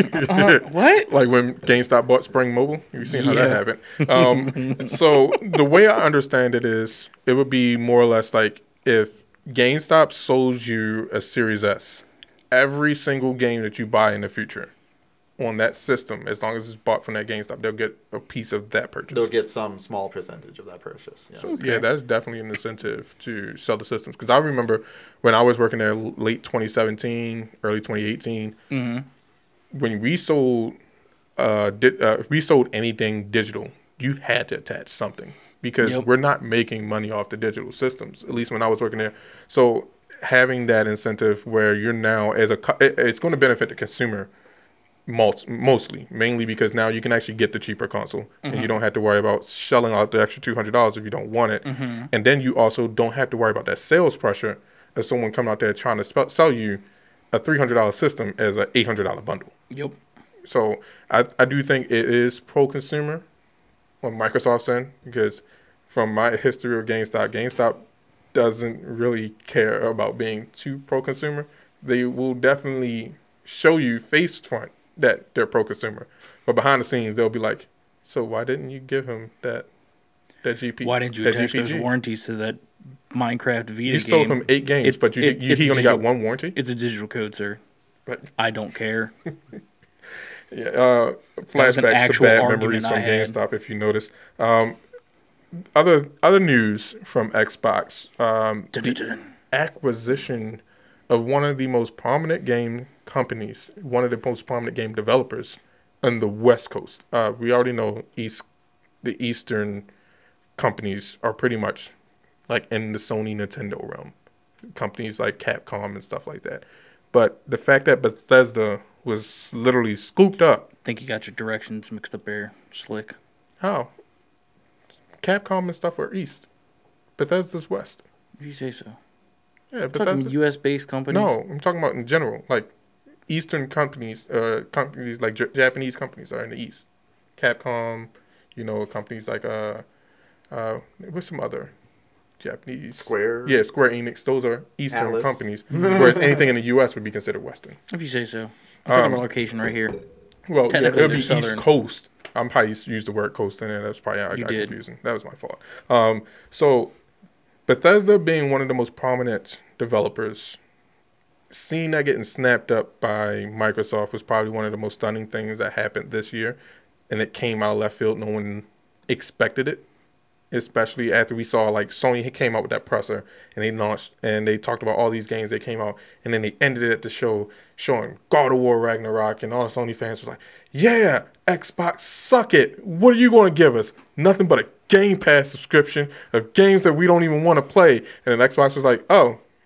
Speaker 1: uh, what?
Speaker 2: Like when GameStop bought Spring Mobile, you've seen how
Speaker 1: Yeah.
Speaker 2: that happened. Um, so the way I understand it is, it would be more or less like if GameStop sold you a Series S, every single game that you buy in the future on that system, as long as it's bought from that GameStop, they'll get a piece of that purchase.
Speaker 3: They'll get some small percentage of that purchase. Yes.
Speaker 2: So, yeah, that's definitely an incentive to sell the systems. Because I remember when I was working there late twenty seventeen, early twenty eighteen,
Speaker 1: Mm-hmm.
Speaker 2: when we sold, uh, di- uh, if we sold anything digital, you had to attach something because
Speaker 1: Yep.
Speaker 2: we're not making money off the digital systems. At least when I was working there. So having that incentive where you're now as a, co- it, it's going to benefit the consumer. Most, mostly, mainly because now you can actually get the cheaper console,
Speaker 1: Mm-hmm.
Speaker 2: and you don't have to worry about shelling out the extra two hundred dollars if you don't want it.
Speaker 1: Mm-hmm.
Speaker 2: And then you also don't have to worry about that sales pressure of someone coming out there trying to sp- sell you a three hundred dollars system as an eight hundred dollars bundle.
Speaker 1: Yep.
Speaker 2: So I, I do think it is pro-consumer on Microsoft's end, because from my history of GameStop, GameStop doesn't really care about being too pro-consumer. They will definitely show you face front that they're pro-consumer, but behind the scenes they'll be like, so why didn't you give him that that G P?
Speaker 1: Why didn't you
Speaker 2: that
Speaker 1: attach
Speaker 2: G P G?
Speaker 1: those warranties to that Minecraft Vita
Speaker 2: You
Speaker 1: game?
Speaker 2: sold him eight games,
Speaker 1: It's-
Speaker 2: but you,
Speaker 1: it-
Speaker 2: you
Speaker 1: it's
Speaker 2: he
Speaker 1: a
Speaker 2: only got
Speaker 1: digital-
Speaker 2: one warranty.
Speaker 1: It's a digital code, sir.
Speaker 2: But
Speaker 1: I don't care.
Speaker 2: yeah, uh,
Speaker 1: was an
Speaker 2: flashbacks to
Speaker 1: actual
Speaker 2: bad
Speaker 1: argument
Speaker 2: memories
Speaker 1: I
Speaker 2: from
Speaker 1: had.
Speaker 2: GameStop, if you notice. Um, other other news from Xbox: um, the
Speaker 1: Dun-dun-dun.
Speaker 2: acquisition of one of the most prominent game companies, one of the most prominent game developers on the West Coast. Uh, we already know East, the Eastern companies are pretty much like in the Sony, Nintendo realm. Companies like Capcom and stuff like that. But the fact that Bethesda was literally scooped up.
Speaker 1: I think you got your directions mixed up there, Slick.
Speaker 2: How? Capcom and stuff are East. Bethesda's West.
Speaker 1: If you say so.
Speaker 2: Yeah,
Speaker 1: Talking
Speaker 2: Bethesda.
Speaker 1: U S based companies.
Speaker 2: No, I'm talking about in general. Like Eastern companies, uh, companies like J- Japanese companies are in the East. Capcom, you know, companies like uh, uh, what's some other Japanese
Speaker 3: Square.
Speaker 2: Yeah, Square Enix. Those are Eastern
Speaker 3: Atlas.
Speaker 2: companies, whereas anything in the U S would be considered Western.
Speaker 1: If you say so. I'm talking
Speaker 2: Um,
Speaker 1: about location right here.
Speaker 2: Well, yeah,
Speaker 1: Technically,
Speaker 2: it'll be
Speaker 1: they're
Speaker 2: East
Speaker 1: Southern.
Speaker 2: Coast. I'm probably used used the word coast in there. That's probably how I
Speaker 1: You
Speaker 2: got
Speaker 1: did.
Speaker 2: confusing. That was my fault. Um, so Bethesda being one of the most prominent developers, seeing that getting snapped up by Microsoft was probably one of the most stunning things that happened this year. And it came out of left field. No one expected it, especially after we saw like Sony came out with that presser and they launched and they talked about all these games that came out. And then they ended it at the show showing God of War Ragnarok, and all the Sony fans was like, yeah, Xbox, suck it. What are you going to give us? Nothing but a Game Pass subscription of games that we don't even want to play. And then Xbox was like, oh,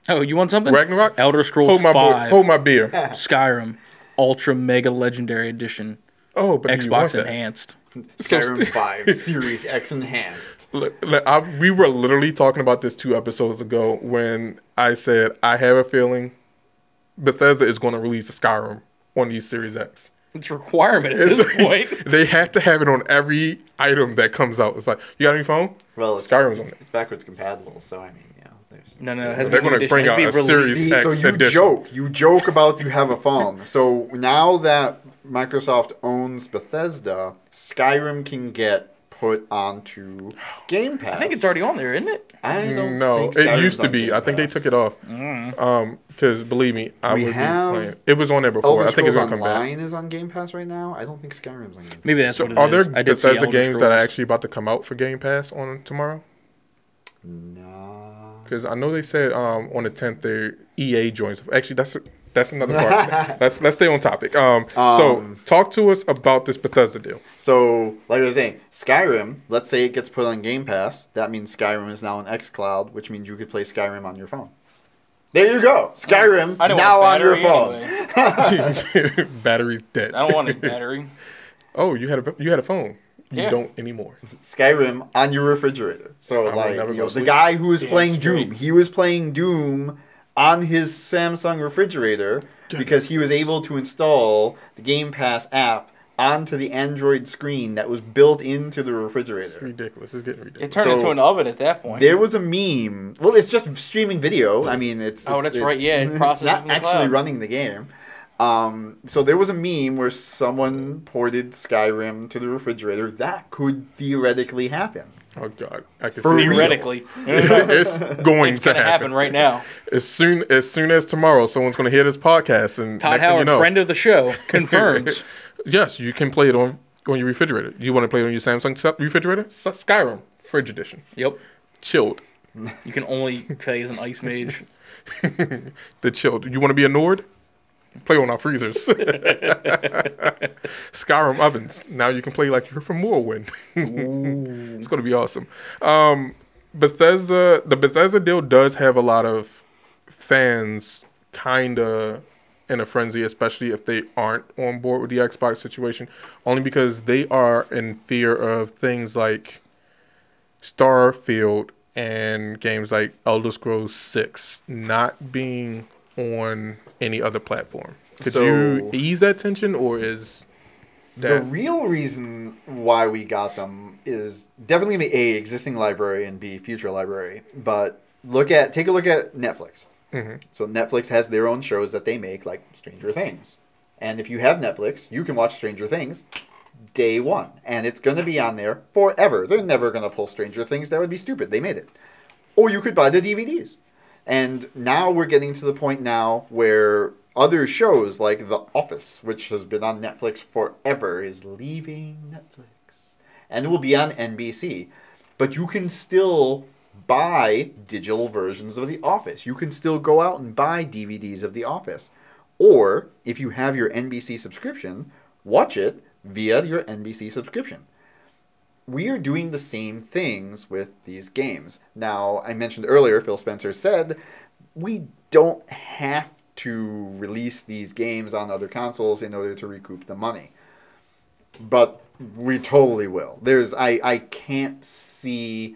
Speaker 1: Oh, you want something?
Speaker 2: Ragnarok?
Speaker 1: Elder Scrolls
Speaker 2: Hold my,
Speaker 1: five.
Speaker 2: bo- hold my beer.
Speaker 1: Skyrim. Ultra Mega Legendary Edition.
Speaker 2: Oh, but do you want
Speaker 1: Xbox
Speaker 2: that?
Speaker 1: Enhanced.
Speaker 2: So
Speaker 3: Skyrim
Speaker 2: st-
Speaker 3: five Series X Enhanced.
Speaker 2: Look, look, I, we were literally talking about this two episodes ago when I said I have a feeling Bethesda is going to release a Skyrim on these Series X.
Speaker 1: It's a requirement at
Speaker 2: It's
Speaker 1: this
Speaker 2: like-
Speaker 1: point.
Speaker 2: they have to have it on every item that comes out. It's like, you got any phone?
Speaker 3: Well, it's,
Speaker 2: Skyrim's on
Speaker 3: it's,
Speaker 2: it.
Speaker 3: it's backwards compatible, so I mean, you know, there's.
Speaker 1: No, no, it
Speaker 3: there's
Speaker 1: has
Speaker 2: They're
Speaker 1: to be
Speaker 2: gonna
Speaker 1: edition.
Speaker 2: bring
Speaker 1: It has to
Speaker 2: out
Speaker 1: be
Speaker 2: a Series
Speaker 1: released.
Speaker 3: See, so
Speaker 2: X
Speaker 3: you
Speaker 2: edition.
Speaker 3: joke, you joke about you have a phone. So now that Microsoft owns Bethesda, Skyrim can get put onto Game Pass.
Speaker 1: I think it's already on there, isn't it?
Speaker 3: I don't
Speaker 2: No,
Speaker 3: think
Speaker 2: it
Speaker 3: Skyrim's
Speaker 2: used to
Speaker 3: on
Speaker 2: be.
Speaker 3: Game
Speaker 2: I think they
Speaker 3: Pass.
Speaker 2: took it off.
Speaker 1: Mm.
Speaker 2: Um, because believe me, I
Speaker 3: We
Speaker 2: would
Speaker 3: have
Speaker 2: be playing. It was on there before.
Speaker 3: Elder
Speaker 2: I think it's
Speaker 3: Scrolls
Speaker 2: gonna come back.
Speaker 3: Online is on Game Pass right now. I don't think Skyrim's on Game Pass.
Speaker 1: Maybe that's
Speaker 2: So
Speaker 1: what it
Speaker 2: are
Speaker 1: is.
Speaker 2: there
Speaker 1: I did see
Speaker 2: Bethesda
Speaker 1: Elder
Speaker 2: games that are
Speaker 1: Scrolls.
Speaker 2: actually about to come out for Game Pass on tomorrow?
Speaker 3: No.
Speaker 2: Because I know they said um, on the tenth their E A joins. Actually, that's that's another part. let's let's stay on topic. Um, so
Speaker 3: Um,
Speaker 2: talk to us about this Bethesda deal.
Speaker 3: So, like I was saying, Skyrim, let's say it gets put on Game Pass. That means Skyrim is now on xCloud, which means you could play Skyrim on your phone. There you go. Skyrim
Speaker 1: I don't
Speaker 3: now
Speaker 1: want
Speaker 3: on
Speaker 1: a
Speaker 3: your
Speaker 1: battery
Speaker 3: phone.
Speaker 1: anyway.
Speaker 2: Battery's dead.
Speaker 1: I don't want a battery.
Speaker 2: Oh, you had a you had a phone. You
Speaker 1: Yeah.
Speaker 2: don't anymore.
Speaker 3: Skyrim on your refrigerator. So,
Speaker 2: I will
Speaker 3: like,
Speaker 2: never
Speaker 3: you
Speaker 2: go
Speaker 3: know, the
Speaker 2: sleep.
Speaker 3: guy who was
Speaker 1: Damn
Speaker 3: playing
Speaker 1: straight.
Speaker 3: Doom, he was playing Doom on his Samsung refrigerator because he was able to install the Game Pass app onto the Android screen that was built into the
Speaker 2: It's
Speaker 3: refrigerator.
Speaker 2: ridiculous. It's getting
Speaker 1: It
Speaker 2: ridiculous.
Speaker 1: turned
Speaker 3: So,
Speaker 1: into an oven at that point.
Speaker 3: There was a meme. Well, it's just streaming video. I mean, it's
Speaker 1: Oh,
Speaker 3: it's-
Speaker 1: that's right,
Speaker 3: it's
Speaker 1: yeah, it processes
Speaker 3: not
Speaker 1: from the
Speaker 3: actually
Speaker 1: cloud.
Speaker 3: running the game. Um, so there was a meme where someone ported Skyrim to the refrigerator. That could theoretically happen.
Speaker 2: Oh God, I can
Speaker 3: For
Speaker 2: see it.
Speaker 3: real.
Speaker 1: Theoretically.
Speaker 2: It's going
Speaker 1: It's
Speaker 2: to
Speaker 1: going to happen right now.
Speaker 2: As soon as soon as tomorrow, someone's going to hear this podcast, and
Speaker 1: Todd
Speaker 2: next thing you
Speaker 1: Howard,
Speaker 2: know,
Speaker 1: friend of the show, confirms.
Speaker 2: yes, you can play it on on your refrigerator. You want to play it on your Samsung se- refrigerator? S- Skyrim Fridge Edition,
Speaker 1: Yep.
Speaker 2: chilled.
Speaker 1: You can only play as an ice mage.
Speaker 2: The chilled. You want to be a Nord? Play on our freezers. Skyrim ovens. Now you can play like you're from Morrowind. It's going to be awesome. Um, Bethesda, the Bethesda deal does have a lot of fans kind of in a frenzy, especially if they aren't on board with the Xbox situation, only because they are in fear of things like Starfield and games like Elder Scrolls six not being on any other platform. Could
Speaker 3: So-
Speaker 2: you ease that tension, or is
Speaker 3: The
Speaker 2: that
Speaker 3: real reason why we got them is definitely gonna be A, existing library, and B, future library. But look at take a look at Netflix.
Speaker 2: Mhm.
Speaker 3: So Netflix has their own shows that they make, like Stranger Things. And if you have Netflix, you can watch Stranger Things day one. And it's gonna be on there forever. They're never gonna pull Stranger Things. That would be stupid. They made it. Or you could buy the D V Ds. And now we're getting to the point now where other shows like The Office, which has been on Netflix forever, is leaving Netflix. And it will be on N B C. But you can still buy digital versions of The Office. You can still go out and buy D V Ds of The Office. Or, if you have your N B C subscription, watch it via your N B C subscription. We are doing the same things with these games. Now, I mentioned earlier, Phil Spencer said, we don't have to release these games on other consoles in order to recoup the money. But we totally will. There's I, I can't see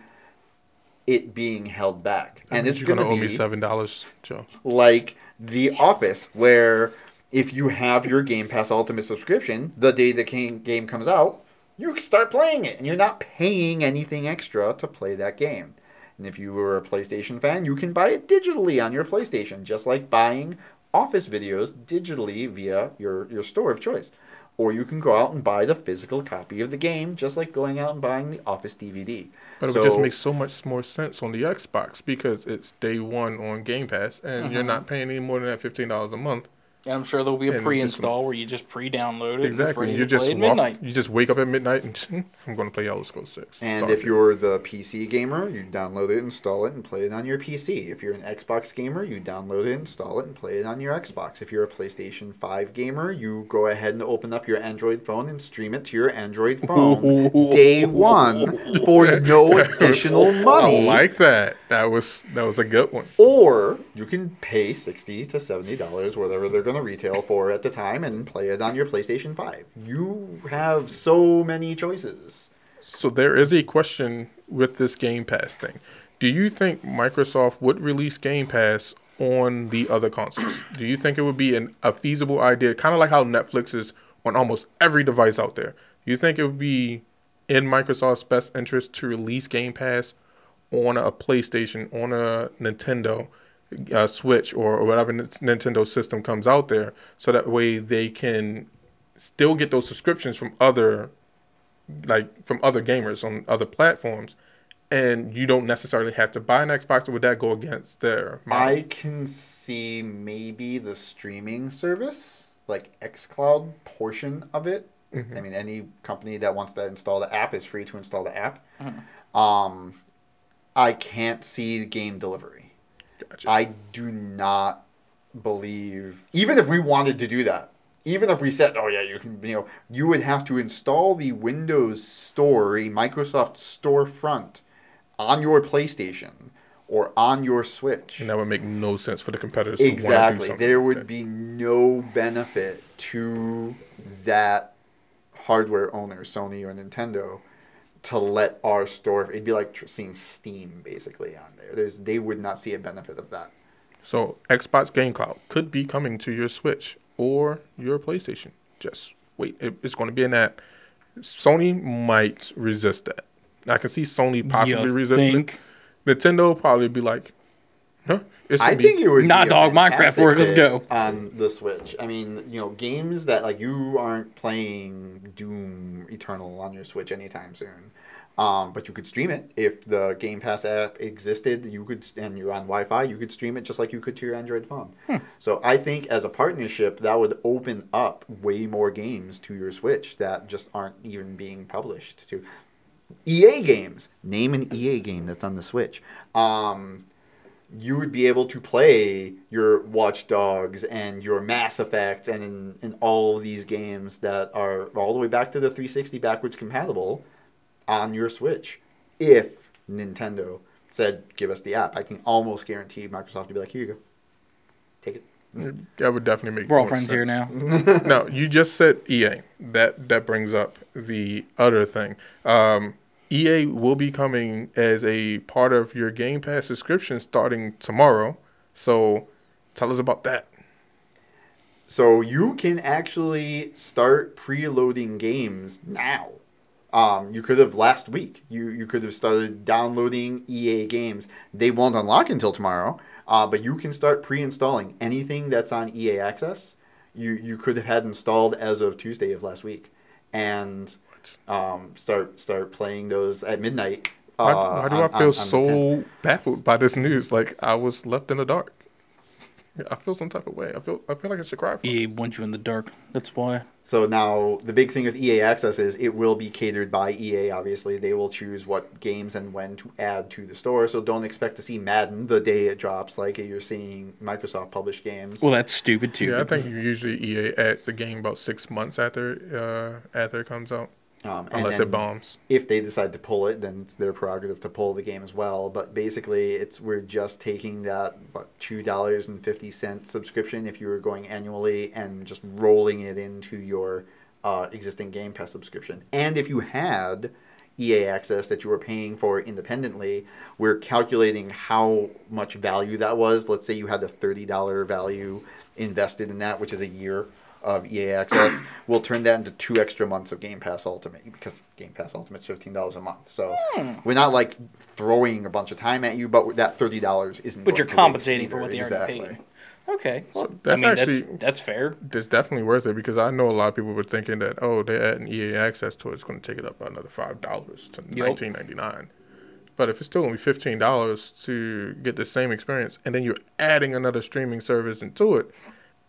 Speaker 3: it being held back. And it's
Speaker 2: you're
Speaker 3: going
Speaker 2: gonna
Speaker 3: to
Speaker 2: owe
Speaker 3: be
Speaker 2: me seven dollars, Joe?
Speaker 3: like The Office, where if you have your Game Pass Ultimate subscription, the day the game game comes out, you can start playing it, and you're not paying anything extra to play that game. And if you were a PlayStation fan, you can buy it digitally on your PlayStation, just like buying Office videos digitally via your, your store of choice. Or you can go out and buy the physical copy of the game, just like going out and buying the Office D V D.
Speaker 2: But it
Speaker 3: So-
Speaker 2: would just make so much more sense on the Xbox because it's day one on Game Pass, and you're not paying any more than that fifteen dollars a month.
Speaker 1: And I'm sure there'll be a
Speaker 2: And it's
Speaker 1: pre-install where you just pre-download it.
Speaker 2: Exactly.
Speaker 1: And
Speaker 2: You
Speaker 1: it's ready
Speaker 2: just
Speaker 1: to play at
Speaker 2: walk,
Speaker 1: midnight.
Speaker 2: you just wake up at midnight and I'm going to play Elder Scrolls six.
Speaker 3: And
Speaker 2: Start
Speaker 3: if
Speaker 2: it.
Speaker 3: you're the P C gamer, you download it, install it, and play it on your P C. If you're an Xbox gamer, you download it, install it, and play it on your Xbox. If you're a PlayStation five gamer, you go ahead and open up your Android phone and stream it to your Android phone day one for no additional
Speaker 2: I
Speaker 3: money.
Speaker 2: like that. That was that was a good one.
Speaker 3: Or you can pay sixty to seventy dollars, whatever they're going to retail for at the time, and play it on your PlayStation five. You have so many choices.
Speaker 2: So there is a question with this Game Pass thing. Do you think Microsoft would release Game Pass on the other consoles? Do you think it would be an, a feasible idea, kind of like how Netflix is on almost every device out there? Do you think it would be in Microsoft's best interest to release Game Pass on a PlayStation, on a Nintendo uh, Switch, or, or whatever Nintendo system comes out there, so that way they can still get those subscriptions from other, like from other gamers on other platforms, and you don't necessarily have to buy an Xbox? Or would that go against their model?
Speaker 3: I can see maybe the streaming service, like xCloud portion of it.
Speaker 2: Mm-hmm.
Speaker 3: I mean, any company that wants to install the app is free to install the app.
Speaker 1: Mm-hmm.
Speaker 3: Um, I can't see game delivery.
Speaker 2: Gotcha.
Speaker 3: I do not believe, even if we wanted to do that, even if we said, oh yeah, you can, you know, you would have to install the Windows Store, a Microsoft storefront, on your PlayStation or on your Switch.
Speaker 2: And that would make no sense for the competitors
Speaker 3: Exactly.
Speaker 2: to want to do something
Speaker 3: There
Speaker 2: like
Speaker 3: would
Speaker 2: that.
Speaker 3: be no benefit to that hardware owner, Sony or Nintendo, to let our store. It'd be like tr- seeing Steam basically on there. There's they would not see a benefit of that.
Speaker 2: So Xbox Game Cloud could be coming to your Switch or your PlayStation. Just wait. It, it's going to be an app. Sony might resist that. I can see Sony possibly
Speaker 1: You
Speaker 2: resisting
Speaker 1: think?
Speaker 2: it. Nintendo will probably be like, huh? It's
Speaker 3: I
Speaker 2: gonna be-
Speaker 3: think it would
Speaker 1: Nah,
Speaker 3: be a
Speaker 1: dog, Minecraft
Speaker 3: fantastic
Speaker 1: works, let's
Speaker 3: fit
Speaker 1: go.
Speaker 3: on the Switch. I mean, you know, games that like you aren't playing Doom Eternal on your Switch anytime soon. Um, but you could stream it if the Game Pass app existed. You could, and you're on Wi-Fi, you could stream it just like you could to your Android phone.
Speaker 1: Hmm.
Speaker 3: So I think as a partnership, that would open up way more games to your Switch that just aren't even being published to. E A games. Name an E A game that's on the Switch. Um, you would be able to play your Watch Dogs and your Mass Effects and, and all of these games that are all the way back to the three sixty backwards compatible on your Switch. If Nintendo said, give us the app, I can almost guarantee Microsoft would be like, here you go. Take it.
Speaker 2: That would definitely make
Speaker 1: We're all
Speaker 2: more
Speaker 1: friends here
Speaker 2: sense.
Speaker 1: now.
Speaker 2: No, you just said E A. That that brings up the other thing. Um, E A will be coming as a part of your Game Pass subscription starting tomorrow. So tell us about that.
Speaker 3: So you can actually start preloading games now. Um, you could have last week. You you could have started downloading E A games. They won't unlock until tomorrow, uh, but you can start pre-installing anything that's on E A Access. You you could have had installed as of Tuesday of last week, and um, start start playing those at midnight. Uh,
Speaker 2: Why, why do
Speaker 3: on-
Speaker 2: I feel
Speaker 3: on- on the
Speaker 2: so
Speaker 3: tenth.
Speaker 2: baffled by this news? Like I was left in the dark. I feel some type of way. I feel I feel like I should cry. For
Speaker 1: E A wants you in the dark. That's why.
Speaker 3: So now the big thing with E A Access is it will be catered by E A, obviously. They will choose what games and when to add to the store. So don't expect to see Madden the day it drops like you're seeing Microsoft publish games.
Speaker 1: Well, that's stupid too.
Speaker 2: Yeah, I think usually E A adds the game about six months after uh, after it comes out,
Speaker 3: Um, and
Speaker 2: unless
Speaker 3: then
Speaker 2: it bombs.
Speaker 3: if they decide to pull it, then it's their prerogative to pull the game as well. But basically, it's we're just taking that what two dollars and fifty cent subscription if you were going annually and just rolling it into your uh, existing Game Pass subscription. And if you had E A Access that you were paying for independently, we're calculating how much value that was. Let's say you had a thirty dollar value invested in that, which is a year of E A Access. We'll turn that into two extra months of Game Pass Ultimate because Game Pass Ultimate's fifteen dollars a month. So
Speaker 1: Hmm.
Speaker 3: we're not like throwing a bunch of time at you, but that thirty dollars isn't.
Speaker 1: But
Speaker 3: going
Speaker 1: you're
Speaker 3: to waste
Speaker 1: compensating for
Speaker 3: either.
Speaker 1: what they
Speaker 3: exactly.
Speaker 1: already paid. Okay. Well,
Speaker 2: that's
Speaker 1: I mean,
Speaker 2: actually-
Speaker 1: that's, that's fair.
Speaker 2: It's definitely worth it because I know a lot of people were thinking that oh they're adding E A access to it, it's going to take it up by another five dollars to
Speaker 1: Yup.
Speaker 2: nineteen ninety nine. But if it's still only fifteen dollars to get the same experience, and then you're adding another streaming service into it,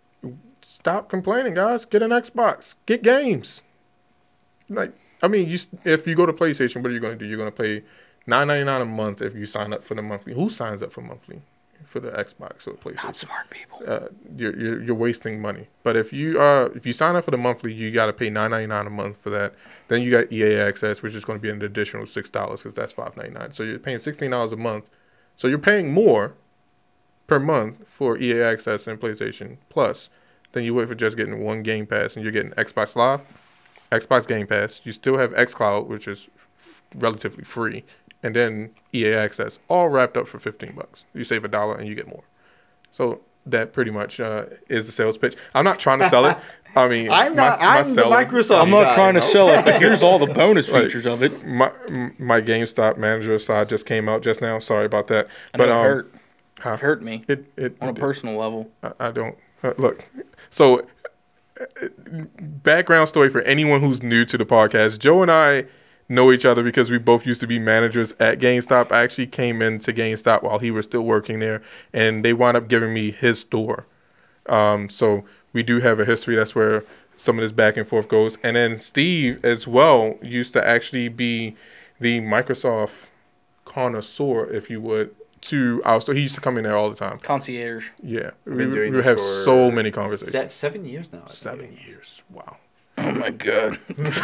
Speaker 2: stop complaining, guys. Get an Xbox. Get games. Like I mean, you if you go to PlayStation, what are you going to do? You're going to pay nine ninety nine a month if you sign up for the monthly. Who signs up for monthly? For the Xbox or the PlayStation?
Speaker 1: Not smart people.
Speaker 2: uh, you're, you're you're wasting money. But if you uh if you sign up for the monthly, you got to pay nine ninety nine a month for that. Then you got E A Access, which is going to be an additional six dollars because that's five ninety nine. So you're paying sixteen dollars a month So you're paying more per month for E A Access and PlayStation Plus than you would for just getting one Game Pass, and you're getting Xbox Live, Xbox Game Pass. You still have xCloud, which is f- relatively free, and then E A Access, all wrapped up for fifteen bucks. You save a dollar and you get more. So that pretty much uh, is the sales pitch. I'm not trying to sell it. I mean,
Speaker 3: I'm not.
Speaker 2: my, my
Speaker 3: I'm the
Speaker 2: seller-
Speaker 3: Microsoft.
Speaker 1: I'm not
Speaker 3: guy,
Speaker 1: trying to
Speaker 3: no?
Speaker 1: sell it, but here's all the bonus
Speaker 2: Like,
Speaker 1: features of it.
Speaker 2: My my GameStop manager side just came out just now. Sorry about that.
Speaker 1: I know
Speaker 2: but
Speaker 1: it
Speaker 2: um,
Speaker 1: hurt.
Speaker 2: huh?
Speaker 1: It hurt me
Speaker 2: It it,
Speaker 1: on a
Speaker 2: it
Speaker 1: personal level.
Speaker 2: I, I don't uh, look. So, uh, background story for anyone who's new to the podcast: Joe and I know each other because we both used to be managers at GameStop. I actually came into GameStop while he was still working there, and they wound up giving me his store. Um, so we do have a history. That's where some of this back and forth goes. And then Steve as well used to actually be the Microsoft connoisseur, if you would, to our store. He used to come in there all the time.
Speaker 1: Concierge.
Speaker 2: Yeah,
Speaker 3: We've
Speaker 2: we,
Speaker 3: been doing
Speaker 2: we
Speaker 3: this
Speaker 2: have
Speaker 3: for
Speaker 2: so many conversations.
Speaker 3: Se- seven years now. I think.
Speaker 2: Seven years. Wow.
Speaker 1: Oh my god.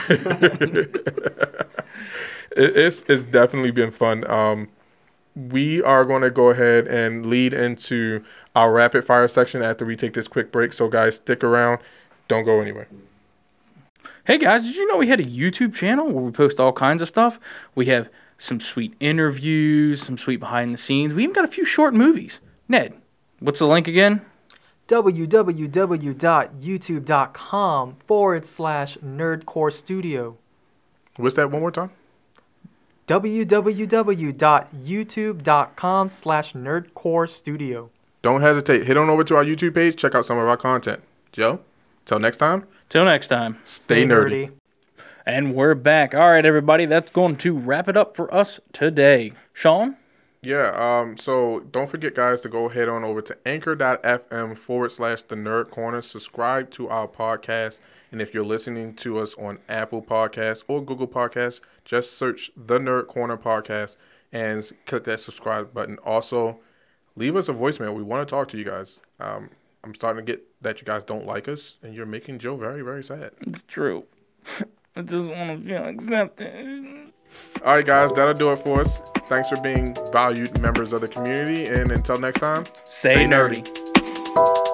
Speaker 2: it, it's it's definitely been fun. Um, we are going to go ahead and lead into our rapid fire section after we take this quick break. So guys, stick around. Don't go anywhere.
Speaker 1: Hey guys, did you know we had a YouTube channel where we post all kinds of stuff? We have some sweet interviews, some sweet behind the scenes. We even got a few short movies. Ned, what's the link again?
Speaker 5: www.youtube.com forward slash Nerdcore Studio.
Speaker 2: What's that one more time?
Speaker 5: www.youtube.com slash Nerdcore Studio.
Speaker 2: Don't hesitate. Head on over to our YouTube page. Check out some of our content. Joe, till next time.
Speaker 1: Till next time.
Speaker 2: Stay nerdy.
Speaker 1: And we're back. All right, everybody. That's going to wrap it up for us today. Sean?
Speaker 2: Yeah, um, so don't forget, guys, to go head on over to anchor.fm forward slash the Nerd Corner. Subscribe to our podcast. And if you're listening to us on Apple Podcasts or Google Podcasts, just search the Nerd Corner Podcast and click that subscribe button. Also, leave us a voicemail. We want to talk to you guys. Um, I'm starting to get that you guys don't like us, and you're making Joe very, very sad.
Speaker 1: It's true. I just want to feel accepted.
Speaker 2: All right, guys, that'll do it for us. Thanks for being valued members of the community, and until next time,
Speaker 1: Stay,
Speaker 2: stay
Speaker 1: nerdy.
Speaker 2: nerdy.